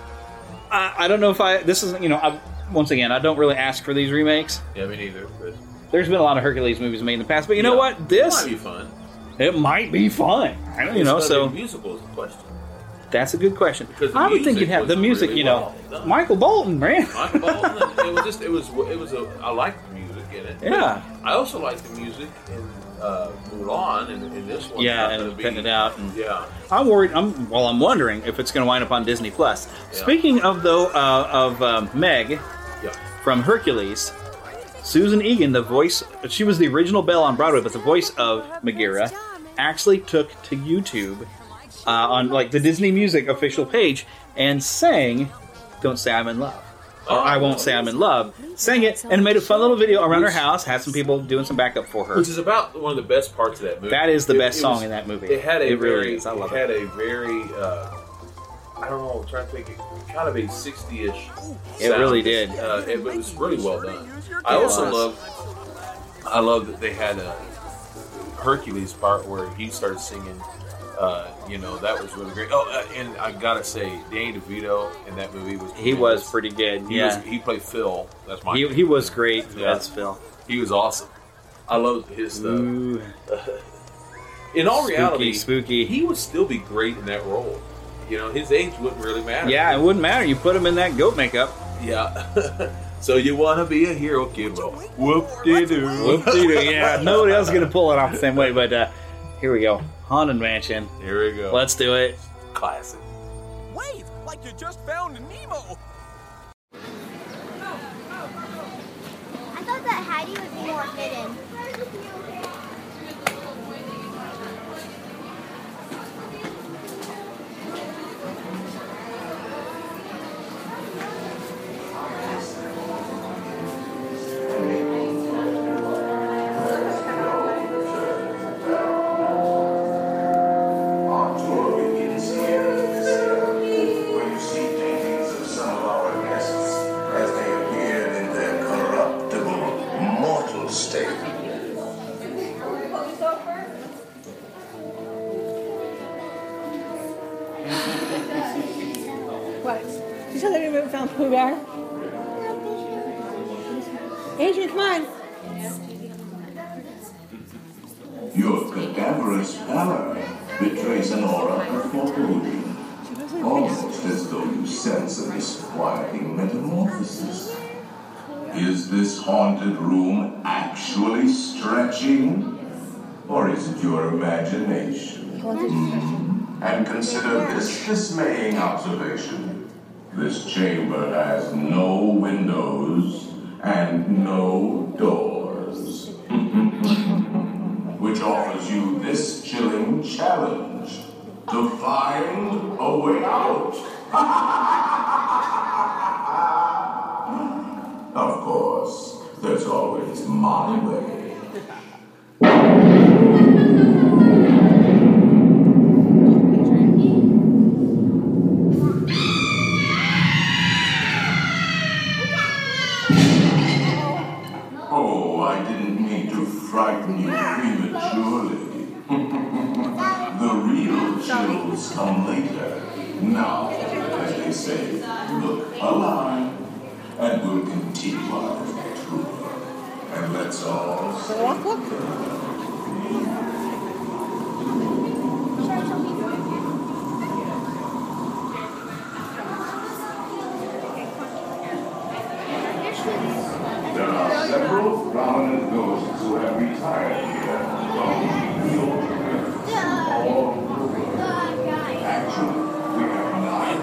I, I don't know if I. This is you know. I, once again, I don't really ask for these remakes. Yeah, me neither. But there's been a lot of Hercules movies made in the past, but you yeah, know what? This it might be fun. It might be fun. I don't, you know, so musical is the question. That's a good question. Because I would think you'd have the music. Really you know, well Michael Bolton, man. Michael Bolton. It was just. It was. It was a. I liked the music in it. Yeah. I also liked the music in uh, Mulan and in this one. Yeah, and putting it out. And yeah. I'm worried. I'm well. I'm wondering if it's going to wind up on Disney Plus. Yeah. Speaking of though, uh, of um, Meg yeah. from Hercules. Susan Egan, the voice, she was the original Belle on Broadway, but the voice of Megara actually took to YouTube uh, on like the Disney Music official page and sang "Don't Say I'm in Love." or I Won't Say I'm in Love, sang it, and made a fun little video around her house, had some people doing some backup for her. Which is about one of the best parts of that movie. That is the It- best it song was- in that movie. It had a It really very, is. I love it it. had a very, uh, I don't know, I'm trying to think, kind of a sixty-ish It sound. really did. Uh, it, it was really well done. I also love, I love that they had a Hercules part where he started singing. Uh, you know, that was really great. Oh, uh, and I gotta say, Danny DeVito in that movie was He was pretty good. He Yeah. was, he played Phil. That's my. He, he was great Yeah. as Phil. He was awesome. I loved his stuff. Ooh. In all Spooky, reality, spooky. he would still be great in that role. You know, his age wouldn't really matter. Yeah, it wouldn't matter. You put him in that goat makeup. Yeah. So you want to be a hero, kid? Well, whoop-de-doo. Whoop-de-doo. Yeah, nobody else is going to pull it off the same way, but uh, here we go. Haunted Mansion. Here we go. Let's do it. Classic. Wave, like you just found Nemo. I thought that Heidi would be more hidden. Our tour begins here, where you see paintings of some of our guests as they appeared in their corruptible, mortal state. What? You said they didn't found Pooh Bear? Adrian, come on. Your cadaverous pallor betrays an aura of foreboding, almost as though you sense a disquieting metamorphosis. Is this haunted room actually stretching? Or is it your imagination? Hmm. And consider this dismaying observation. This chamber has no windows and no doors. Which offers you this chilling challenge to find a way out. Of course, there's always my way. Oh, I didn't mean to frighten you prematurely. The real chills come later. Now, as they say, look alive, and we'll continue our tour. And let's all There are several prominent ghosts who have retired here from the old all actually, we have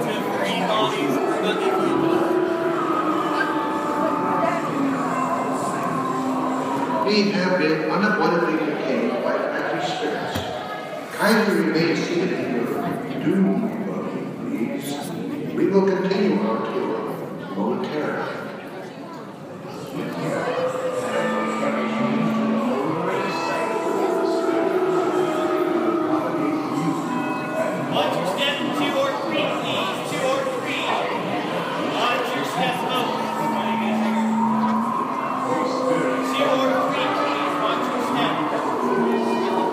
We have been unavoidably detained by angry spirits. Kindly remain seated in your doom, please. We will continue our tour momentarily. Watch your step, two or three, please. Two or three. Watch your step, folks. Two or three, please. Watch your step.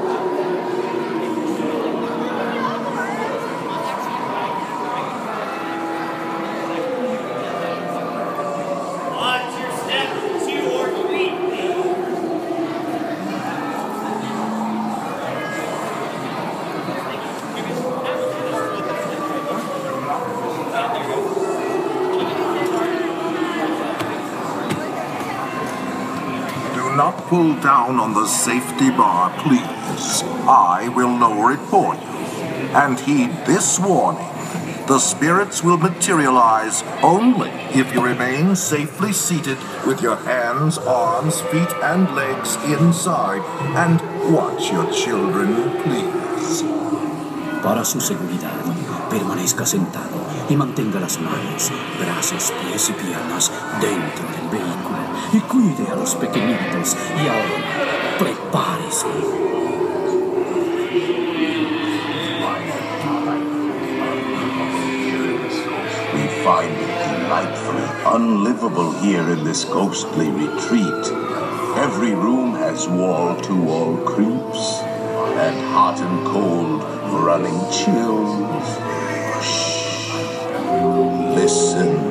Watch your step, two or three, please. Do not pull down on the safety bar, please. I will lower it for you. And heed this warning. The spirits will materialize only if you remain safely seated with your hands, arms, feet, and legs inside. And watch your children, please. Para su seguridad, permanezca sentado y mantenga las manos, brazos, pies y piernas dentro del vehículo y cuide a los pequeñitos. Y ahora, prepárese. We find it delightfully unlivable here in this ghostly retreat. Every room has wall-to-wall creeps, and hot and cold running chills. Shh. Listen.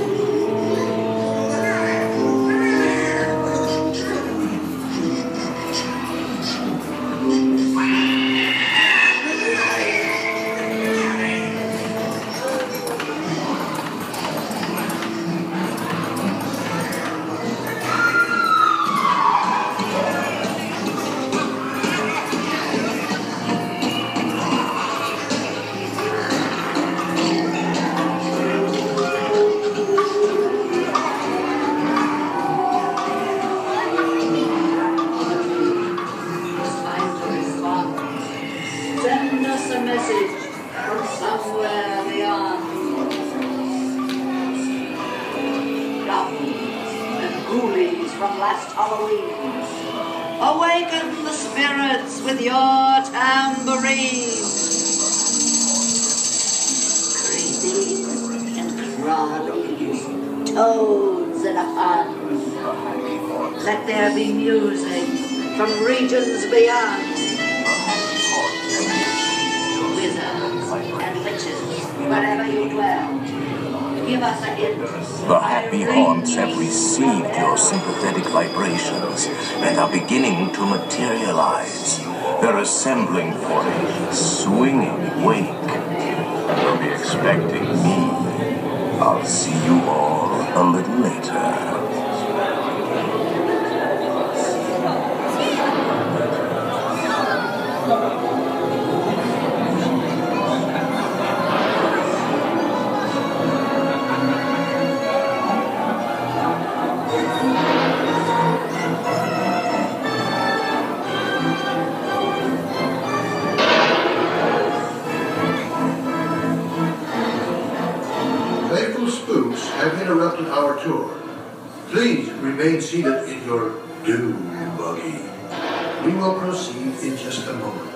Send us a message from somewhere beyond. Goblins and ghoulies from last Halloween, awaken the spirits with your tambourine. Creepy and crawly, toads in a pond. Let there be music from regions beyond. Wizards and witches, wherever you dwell, give us a hint. The happy haunts have received your sympathetic vibrations and are beginning to materialize. They're assembling for a swinging wake. You'll be expecting me. I'll see you all a little later. Have interrupted our tour. Please remain seated in your doom buggy. We will proceed in just a moment.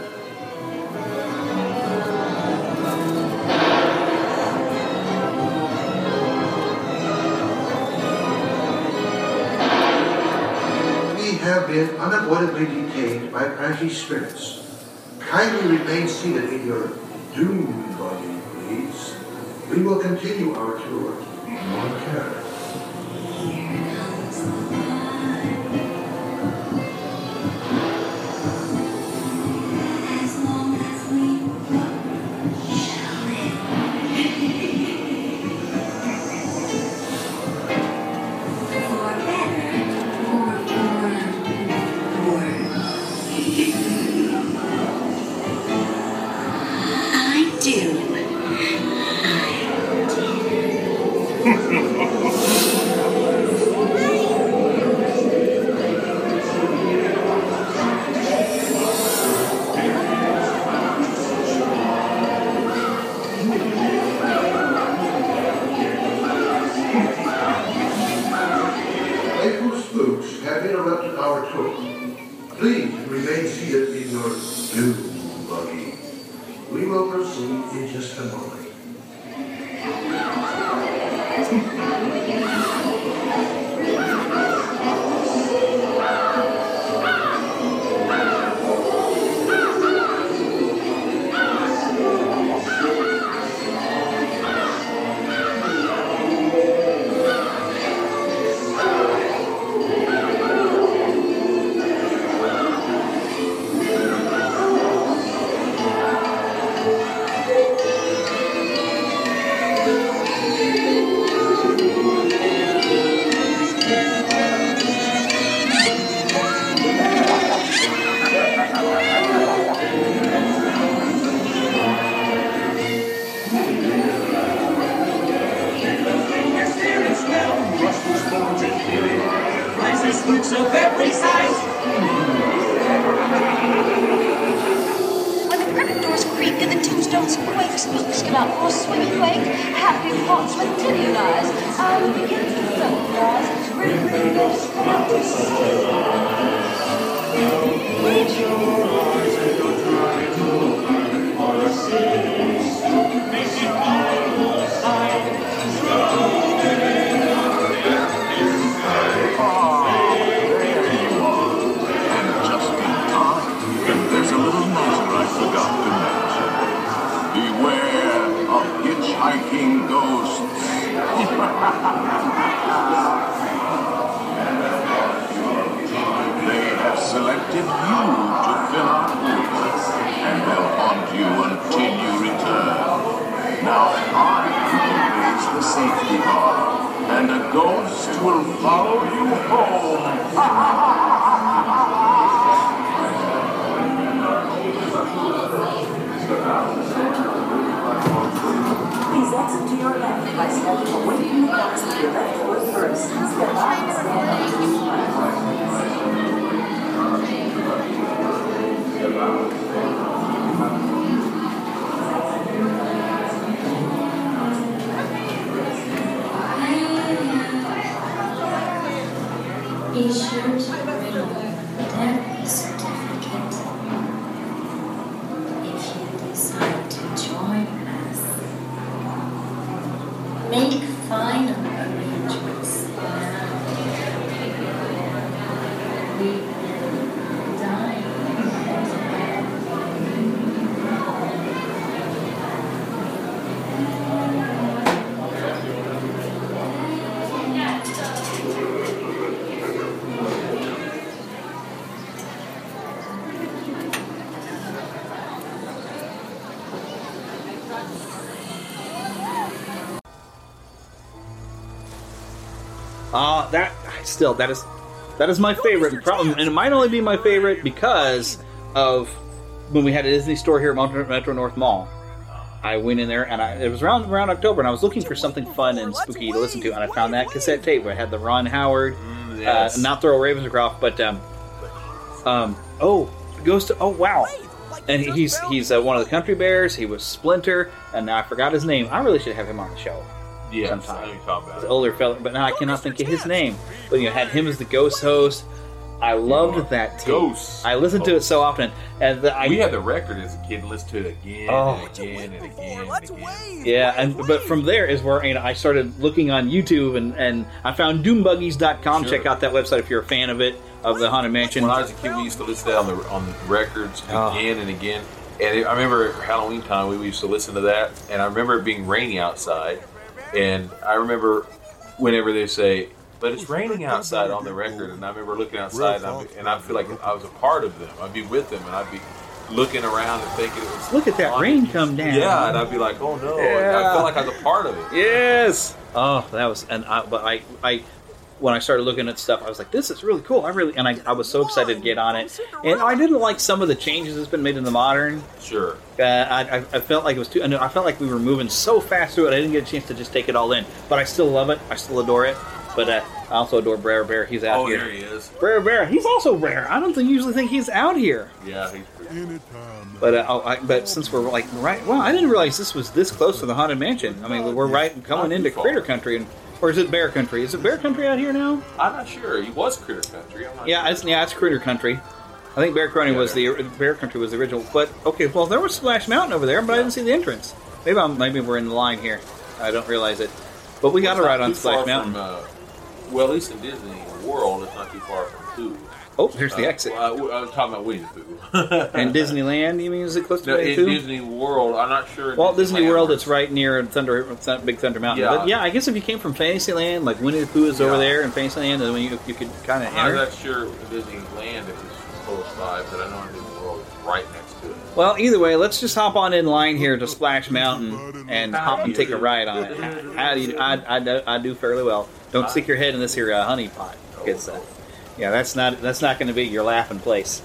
We have been unavoidably detained by pranky spirits. Kindly remain seated in your doom buggy, please. We will continue our tour. Okay. I do. April spooks have interrupted our tour. Please remain seated in your doom buggy. We will proceed in just a moment. Spooks of every size. trapdoors creak and the tombstones quake. Spooks come out for a swinging wake. Happy thoughts materialize. I will begin to sunrise. Pretty, pretty ghosts come out to see. Reach your eyes and don't try to hide or see. Make it all side. There's a little matter I forgot to mention. Beware of hitchhiking ghosts. They have selected you to fill our pools, and they'll haunt you until you return. Now I will raise the safety bar, and a ghost will follow you home. Please exit to your left by stepping away from the cars with your left foot first. Step out and stand Be sure to bring your death certificate if you decide to join us. Make final arrangements now. We will dine. Uh, that still that is that is my favorite problem, and it might only be my favorite because of when we had a Disney store here at Metro, Metro North Mall. I went in there, and I, it was around around October, and I was looking for something fun and spooky to listen to, and I found that cassette tape where it had the Ron Howard, Mm, yes. uh, not Thurl Ravenscroft, but um, um, oh, Ghost. Oh wow. And he- he's he's uh, one of the Country Bears. He was Splinter, and now I forgot his name. I really should have him on the show. Yeah, sometime. I know you're talking about He's it. an older fella, but now I cannot think of his name. But you know, had him as the ghost host. I loved that tape. Ghosts. I listened to it so often, and the, I, we had the record as a kid and listened to it again Oh. and again and again and again. yeah, and but from there is where you know, I started looking on YouTube, and, and I found Doom Buggies dot com. Sure. Check out that website if you're a fan of it, of the Haunted Mansion. When I was a kid, we used to listen to that on the on the records Oh. again and again. And it, I remember Halloween time we used to listen to that, and I remember it being rainy outside. And I remember whenever they say, "But it's raining outside" on the record, and I remember looking outside, and, I'd be, and I feel like I was a part of them. I'd be with them, and I'd be looking around and thinking it was. Look at that rain come down. Yeah, and I'd be like, "Oh no!" Yeah. I felt like I was a part of it. Yes. Oh, that was and I, but I I when I started looking at stuff, I was like, this is really cool. I really and I, I was so excited to get on it. And I didn't like some of the changes that's been made in the modern. Sure. Uh, I, I I felt like it was too. I know I felt like we were moving so fast through it. I didn't get a chance to just take it all in. But I still love it. I still adore it. But uh, I also adore Brer Bear. He's out Oh, here. there he is. Brer Bear. He's also rare. I don't think usually think he's out here. Yeah, he's pretty. But uh, oh, I, but since we're like right, well, I didn't realize this was this close to the Haunted Mansion. I mean, we're right coming into Critter Country, and or is it Bear Country? Is it Bear Country out here now? I'm not sure. He was Critter Country. I'm not Yeah, sure. it's yeah, it's Critter Country. I think Bear Country was the Bear Country was the original. But okay, well, there was Splash Mountain over there, but I didn't see the entrance. Maybe I'm, maybe we're in the line here. I don't realize it. But we got to It's not ride on too Splash far Mountain. From, uh, well, at least in Disney World, it's not too far from Pooh. Oh, there's the Uh, exit. well, I, I'm talking about Winnie the Pooh. And Disneyland, you mean is it close to No, Winnie in the Pooh? Disney World, I'm not sure. in Walt Disney Disneyland World, where- it's right near Thunder, Big Thunder Mountain. Yeah. But yeah, I guess if you came from Fantasyland, like Winnie the Pooh is over Yeah. there in Fantasyland, and when you you could kind of I'm enter. not sure in Disneyland if it's close by, but I know in Disney World it's right next to it. Well, either way, let's just hop on in line here to Splash Mountain and hop and take a ride on it. How do you, I, I, do, I do fairly well. Don't stick your head in this here uh, honey pot. It's, uh, yeah, that's not that's not going to be your laughing place.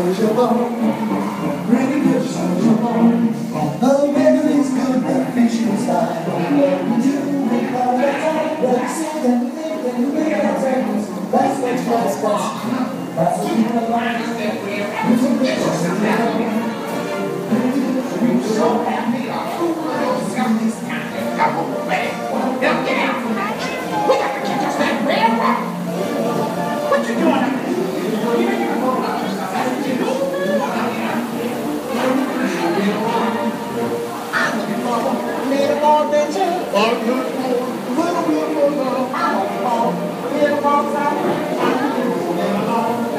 soldier boy. Pretty good soldier boy. The weather is good, the fish is fine. What you do, we call the time. What you say, then we think, then we make our turns. That's what that's best. That's what we like. You think that's just a you so happy, oh, something's kind of double bad. Now get out from that shit. We got to catch us that red rock. What you doing up there? I'm looking for a little more adventure. A little more, a little bit more love. I don't fall, a little more time. I'm looking for a little more.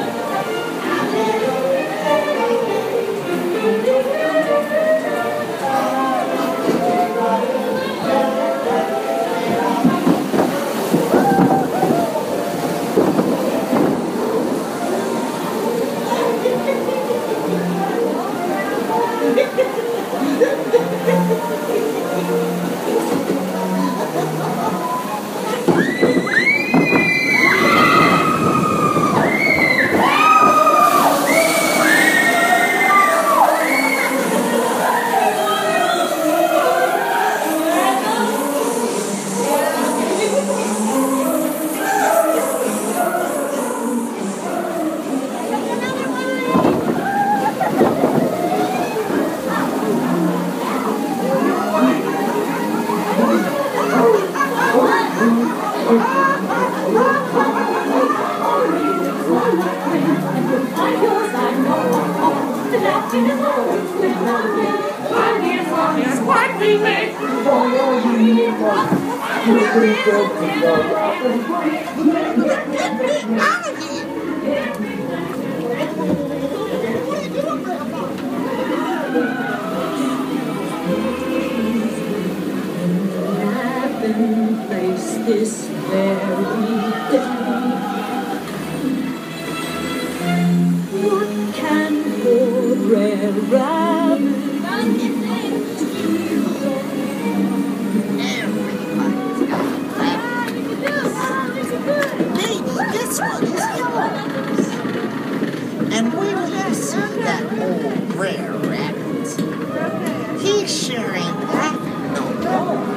This very day, what can poor rare rabbit This one is yours. And where do you see that old rare rabbit? He sure ain't laughing no more.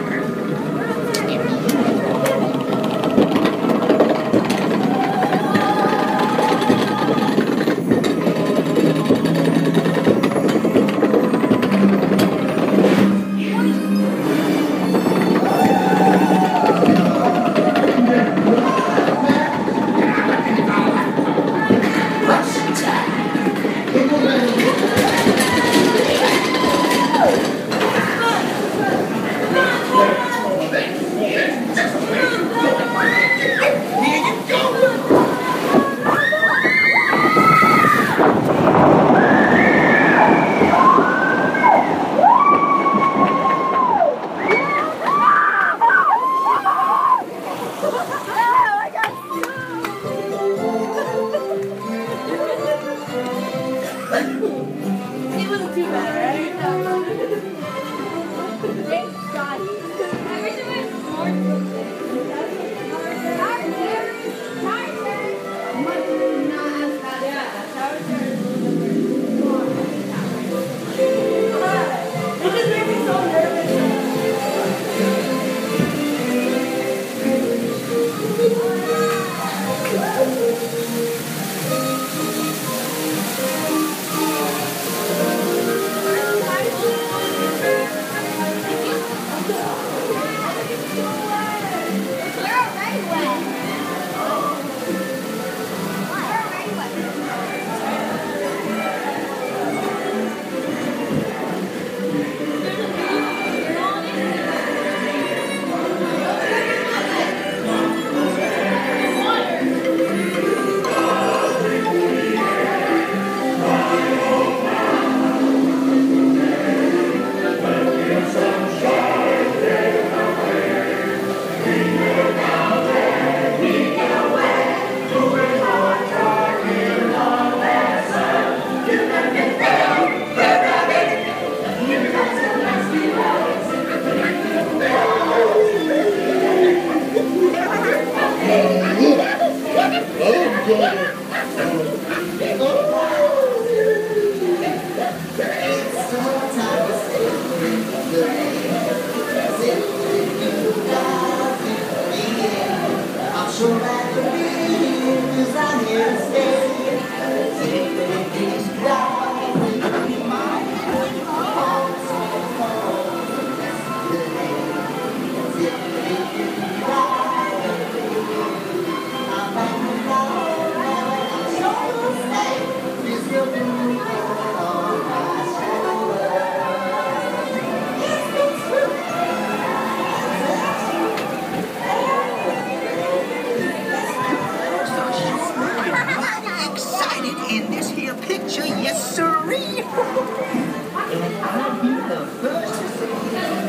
Excited in this here picture, yes sirree. And I'll be the first to say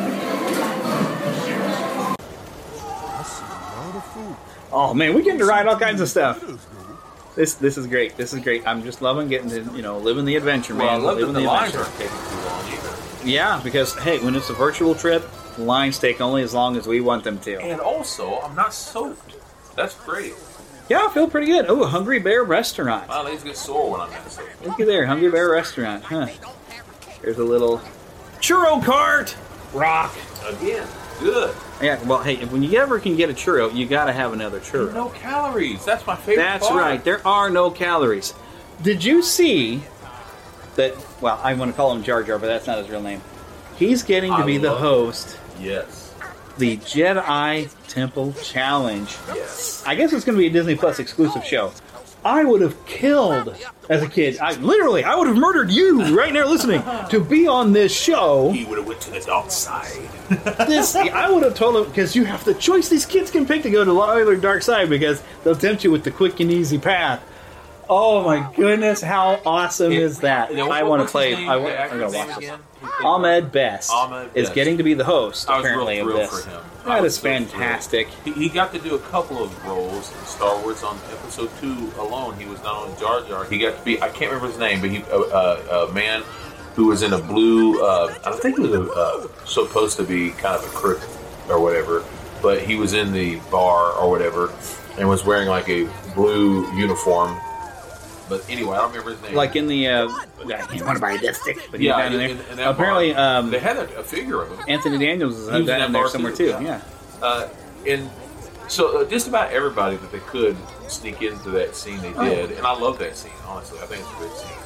Oh man, we get to ride all kinds of stuff. This this is great. This is great. I'm just loving getting to, you know, living the adventure, man. Well, I love that living the lines adventure. aren't taking too long either. Yeah, because hey, when it's a virtual trip, lines take only as long as we want them to. And also, I'm not soaked. That's great. Yeah, I feel pretty good. Oh, Hungry Bear Restaurant. My legs get sore when I'm not soaked. Look at there, Hungry Bear Restaurant. Huh. There's a little churro cart. Rock. Again, good. Yeah, well, hey, when you ever can get a churro, you got to have another churro. No calories. That's my favorite That's part. right. There are no calories. Did you see that? Well, I want to call him Jar Jar, but that's not his real name. He's getting to I be the love host. Yes. The Jedi Temple Challenge. Yes. I guess it's going to be a Disney Plus exclusive show. I would have killed as a kid. I literally, I would have murdered you right now listening to be on this show. He would have went to the dark side. This, I would have told him, because you have the choice these kids can pick to go to the light or dark side, because they'll tempt you with the quick and easy path. Oh my goodness, how awesome It- is that? you know, I what- want to what's play. his name, I the want, I'm actor's going to name watch this. again? Ahmed Best Ahmed is Best. getting to be the host, I was real apparently, of thrilled this. for him. I That was is so thrilled. fantastic. He, he got to do a couple of roles in Star Wars. On episode two alone, he was not only Jar Jar. He got to be, I can't remember his name, but he uh, uh, a man who was in a blue, uh, I think it was a, uh, supposed to be kind of a crook or whatever, but he was in the bar or whatever and was wearing like a blue uniform. But anyway, I don't remember his name. Like in the, uh, you want to buy this stick? But he's yeah, down in in, there. in, in that Apparently, bar, um, they had a, a figure of him. Anthony Daniels is He was in down that in there bar somewhere too, too. yeah. Yeah. Uh, and so uh, just about everybody that they could sneak into that scene, they did, and I love that scene. Honestly, I think it's a good scene.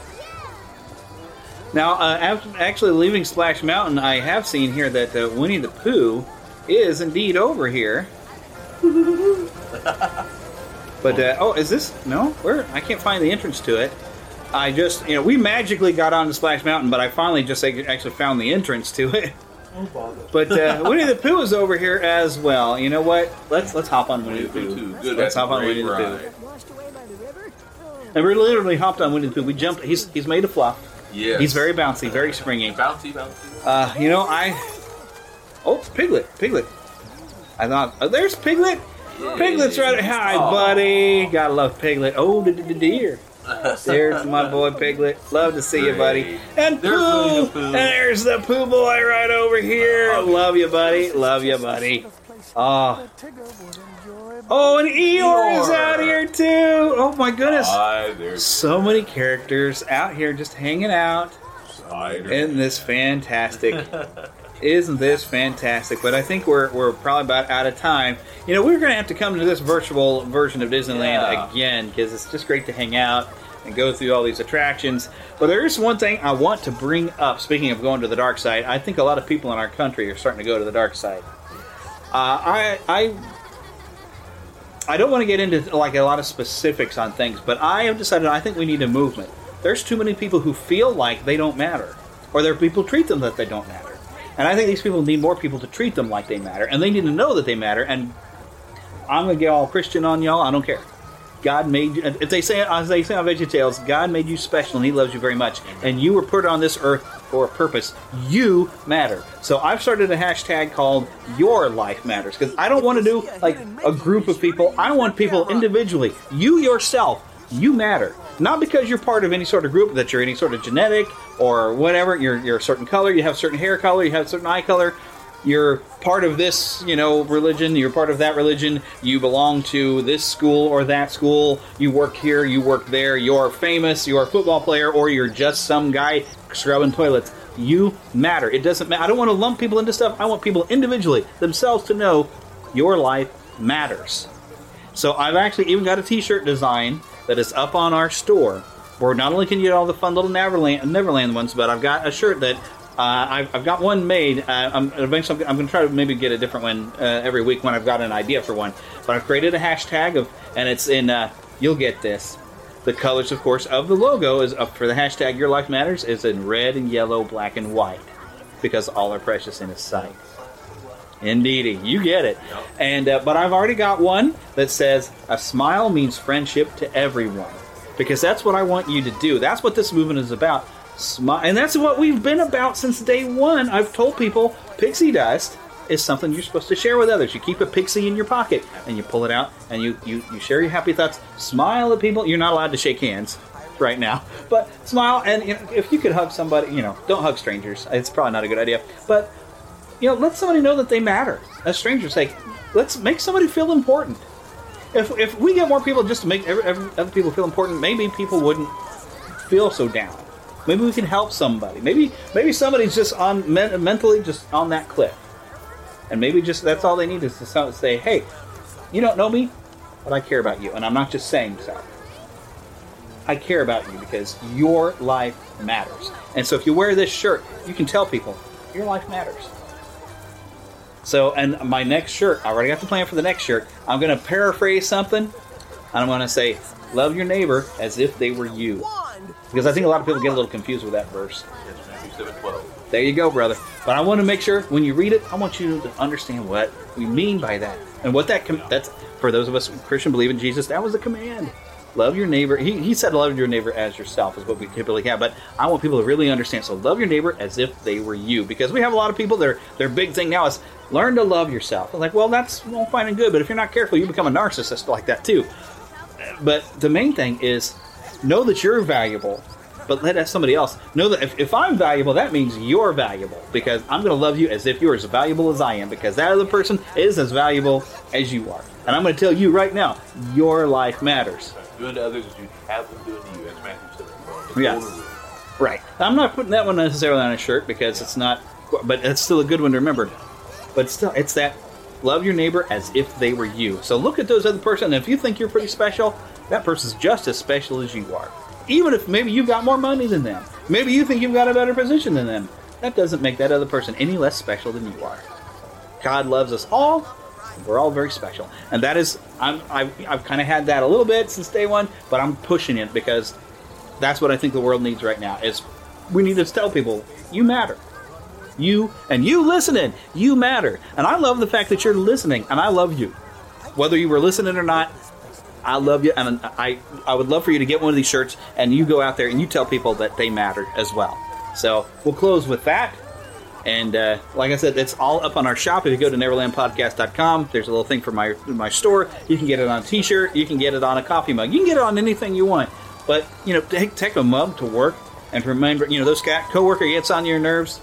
Now, uh, after actually leaving Splash Mountain, I have seen here that uh, Winnie the Pooh is indeed over here. But uh, oh, is this no? Where I can't find the entrance to it. I just, you know, we magically got onto Splash Mountain, but I finally just actually found the entrance to it. No bother. But uh, Winnie the Pooh is over here as well. You know what? Let's let's hop on Winnie the Pooh. Good, Let's that's a hop on great Winnie the ride. Pooh. And we literally hopped on Winnie the Pooh. We jumped. He's he's made of fluff. Yes. He's very bouncy, very springy. Bouncy, bouncy. Uh, you know, I. Oh, Piglet, Piglet. I thought, oh, there's Piglet. Piglet's right. Hi, Aw. buddy. Gotta love Piglet. Oh, the, the, the deer. There's my boy Piglet. Love to see you, buddy. And There's Pooh. Winnie the Pooh. And there's the Pooh boy right over here. Love you, buddy. Love you, buddy. Oh. Oh, and Eeyore is out here too. Oh my goodness. Hi, there's So many characters out here just hanging out. Spider. Isn't this fantastic? Isn't this fantastic? But I think we're we're probably about out of time. You know, we're going to have to come to this virtual version of Disneyland Yeah. again because it's just great to hang out and go through all these attractions. But there is one thing I want to bring up. Speaking of going to the dark side, I think a lot of people in our country are starting to go to the dark side. Uh, I I I don't want to get into like a lot of specifics on things, but I have decided I think we need a movement. There's too many people who feel like they don't matter, or there are people who treat them that they don't matter. And I think these people need more people to treat them like they matter, and they need to know that they matter. And I'm gonna get all Christian on y'all. I don't care. God made you. If they say, as they say on VeggieTales, God made you special, and He loves you very much. And you were put on this earth for a purpose. You matter. So I've started a hashtag called Your Life Matters because I don't want to do like a group of people. I want people individually. You yourself. You matter. Not because you're part of any sort of group, that you're any sort of genetic or whatever. You're, you're a certain color, you have a certain hair color, you have a certain eye color. You're part of this, you know, religion, you're part of that religion, you belong to this school or that school, you work here, you work there, you're famous, you're a football player, or you're just some guy scrubbing toilets. You matter. It doesn't matter. I don't want to lump people into stuff. I want people individually, themselves, to know your life matters. So I've actually even got a t-shirt design that is up on our store, where not only can you get all the fun little Neverland, Neverland ones, but I've got a shirt that uh, I've, I've got one made. Uh, I'm eventually I'm going to try to maybe get a different one uh, every week when I've got an idea for one. But I've created a hashtag of, and it's in. Uh, you'll get this. The colors, of course, of the logo is up for the hashtag Your Life Matters is in red and yellow, black and white, because all are precious in His sight. Indeedy, you get it. Yep. And uh, but I've already got one that says a smile means friendship to everyone, because that's what I want you to do. That's what this movement is about. Smile, and that's what we've been about since day one. I've told people pixie dust is something you're supposed to share with others. You keep a pixie in your pocket and you pull it out and you, you, you share your happy thoughts. Smile at people. You're not allowed to shake hands right now, but smile. And you know, if you could hug somebody, you know, don't hug strangers. It's probably not a good idea, but you know, let somebody know that they matter. As strangers, like, let's make somebody feel important. If if we get more people just to make every, every, other people feel important, maybe people wouldn't feel so down. Maybe we can help somebody. Maybe maybe somebody's just on men, mentally just on that cliff. And maybe just that's all they need is to say, hey, you don't know me, but I care about you. And I'm not just saying so. I care about you because your life matters. And so if you wear this shirt, you can tell people, your life matters. So, and my next shirt, I already got the plan for the next shirt. I'm going to paraphrase something, and I'm going to say, love your neighbor as if they were you. Because I think a lot of people get a little confused with that verse. There you go, brother. But I want to make sure when you read it, I want you to understand what we mean by that. And what that, com- that's, for those of us who Christian believe in Jesus, that was a command. Love your neighbor. He, he said love your neighbor as yourself is what we typically have. But I want people to really understand. So love your neighbor as if they were you. Because we have a lot of people, their their big thing now is learn to love yourself. I'm like, well, that's well, fine and good. But if you're not careful, you become a narcissist like that too. But the main thing is know that you're valuable. But let somebody else know that if, if I'm valuable, that means you're valuable. Because I'm going to love you as if you're as valuable as I am. Because that other person is as valuable as you are. And I'm going to tell you right now, your life matters. Doing to others as you have them doing to you. That's Matthew seven. Yeah. Right. I'm not putting that one necessarily on a shirt because it's not, but it's still a good one to remember. But still, it's that love your neighbor as if they were you. So look at those other person, and if you think you're pretty special, that person's just as special as you are. Even if maybe you've got more money than them. Maybe you think you've got a better position than them. That doesn't make that other person any less special than you are. God loves us all. We're all very special. And that is, I'm, I've, I've kind of had that a little bit since day one, but I'm pushing it because that's what I think the world needs right now, is we need to tell people, you matter. You, and you listening, you matter. And I love the fact that you're listening, and I love you. Whether you were listening or not, I love you, and I, I would love for you to get one of these shirts, and you go out there and you tell people that they matter as well. So we'll close with that. And uh, like I said, it's all up on our shop. If you go to neverland podcast dot com, there's a little thing for my my store. You can get it on a t-shirt. You can get it on a coffee mug. You can get it on anything you want. But, you know, take, take a mug to work. And remember, you know, those co-worker gets on your nerves.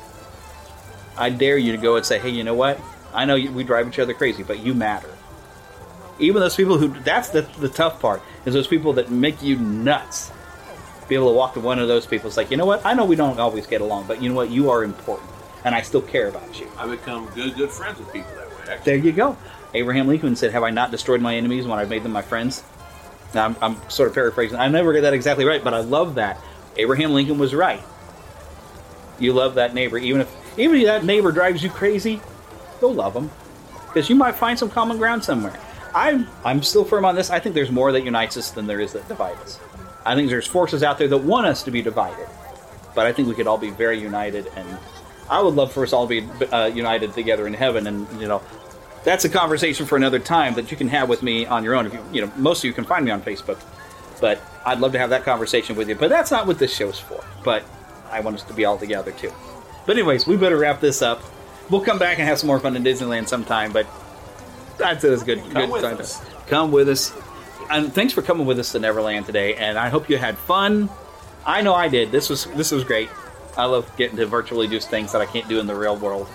I dare you to go and say, hey, you know what? I know we drive each other crazy, but you matter. Even those people who, that's the, the tough part, is those people that make you nuts. Be able to walk to one of those people. It's like, you know what? I know we don't always get along, but you know what? You are important. And I still care about you. I become good, good friends with people that way, actually. There you go. Abraham Lincoln said, have I not destroyed my enemies when I've made them my friends? Now, I'm, I'm sort of paraphrasing. I never get that exactly right, but I love that. Abraham Lincoln was right. You love that neighbor. Even if, even if that neighbor drives you crazy, you'll love them. Because you might find some common ground somewhere. I'm, I'm still firm on this. I think there's more that unites us than there is that divides us. I think there's forces out there that want us to be divided. But I think we could all be very united, and I would love for us all to be uh, united together in heaven. And, you know, that's a conversation for another time that you can have with me on your own. If you, you know, most of you can find me on Facebook. But I'd love to have that conversation with you. But that's not what this show's for. But I want us to be all together, too. But anyways, we better wrap this up. We'll come back and have some more fun in Disneyland sometime. But that's a good, Come good with time us. to come with us. And thanks for coming with us to Neverland today. And I hope you had fun. I know I did. This was this was great. I love getting to virtually do things that I can't do in the real world.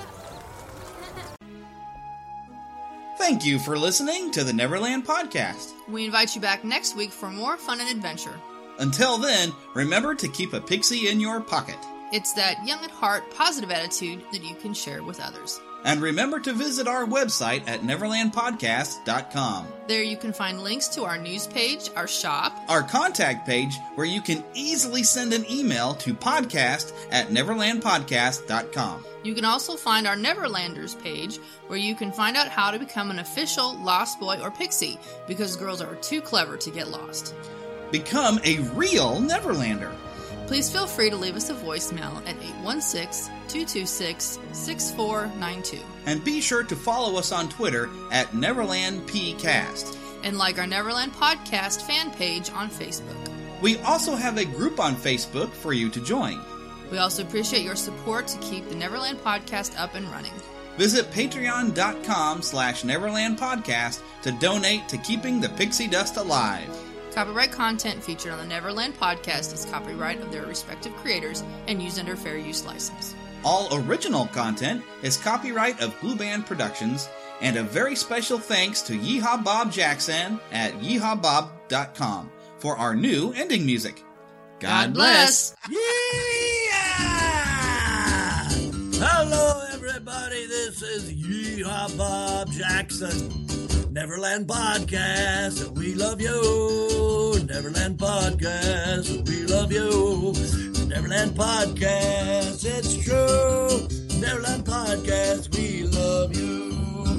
Thank you for listening to the Neverland Podcast. We invite you back next week for more fun and adventure. Until then, remember to keep a pixie in your pocket. It's that young at heart, positive attitude that you can share with others. And remember to visit our website at neverland podcast dot com. There you can find links to our news page, our shop, our contact page, where you can easily send an email to podcast at neverland podcast dot com. You can also find our Neverlanders page, where you can find out how to become an official Lost Boy or Pixie, because girls are too clever to get lost. Become a real Neverlander. Please feel free to leave us a voicemail at eight one six, two two six, six four nine two. And be sure to follow us on Twitter at NeverlandPcast. And like our Neverland Podcast fan page on Facebook. We also have a group on Facebook for you to join. We also appreciate your support to keep the Neverland Podcast up and running. Visit patreon.com slash Neverland Podcast to donate to keeping the pixie dust alive. Copyright content featured on the Neverland Podcast is copyright of their respective creators and used under fair use license. All original content is copyright of Blue Band Productions, and a very special thanks to Yeehaw Bob Jackson at yeehaw bob dot com for our new ending music. God, God bless! Yeah! Hello, everybody. This is Yeehaw Bob Jackson. Neverland Podcast, we love you. Neverland Podcast, we love you. Neverland Podcast, it's true. Neverland Podcast, we love you.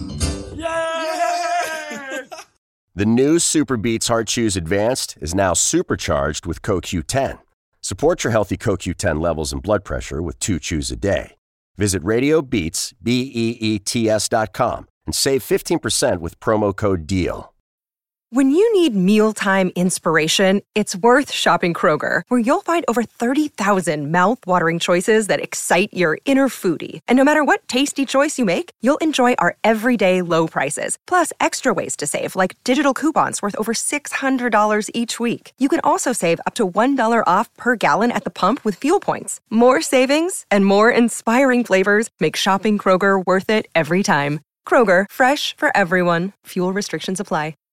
Yeah! The new Super Beats Heart Chews Advanced is now supercharged with C O Q ten. Support your healthy C O Q ten levels and blood pressure with two chews a day. Visit Radio Beats, B E E T S dot com and save fifteen percent with promo code DEAL. When you need mealtime inspiration, it's worth shopping Kroger, where you'll find over thirty thousand mouth-watering choices that excite your inner foodie. And no matter what tasty choice you make, you'll enjoy our everyday low prices, plus extra ways to save, like digital coupons worth over six hundred dollars each week. You can also save up to one dollar off per gallon at the pump with fuel points. More savings and more inspiring flavors make shopping Kroger worth it every time. Kroger, fresh for everyone. Fuel restrictions apply.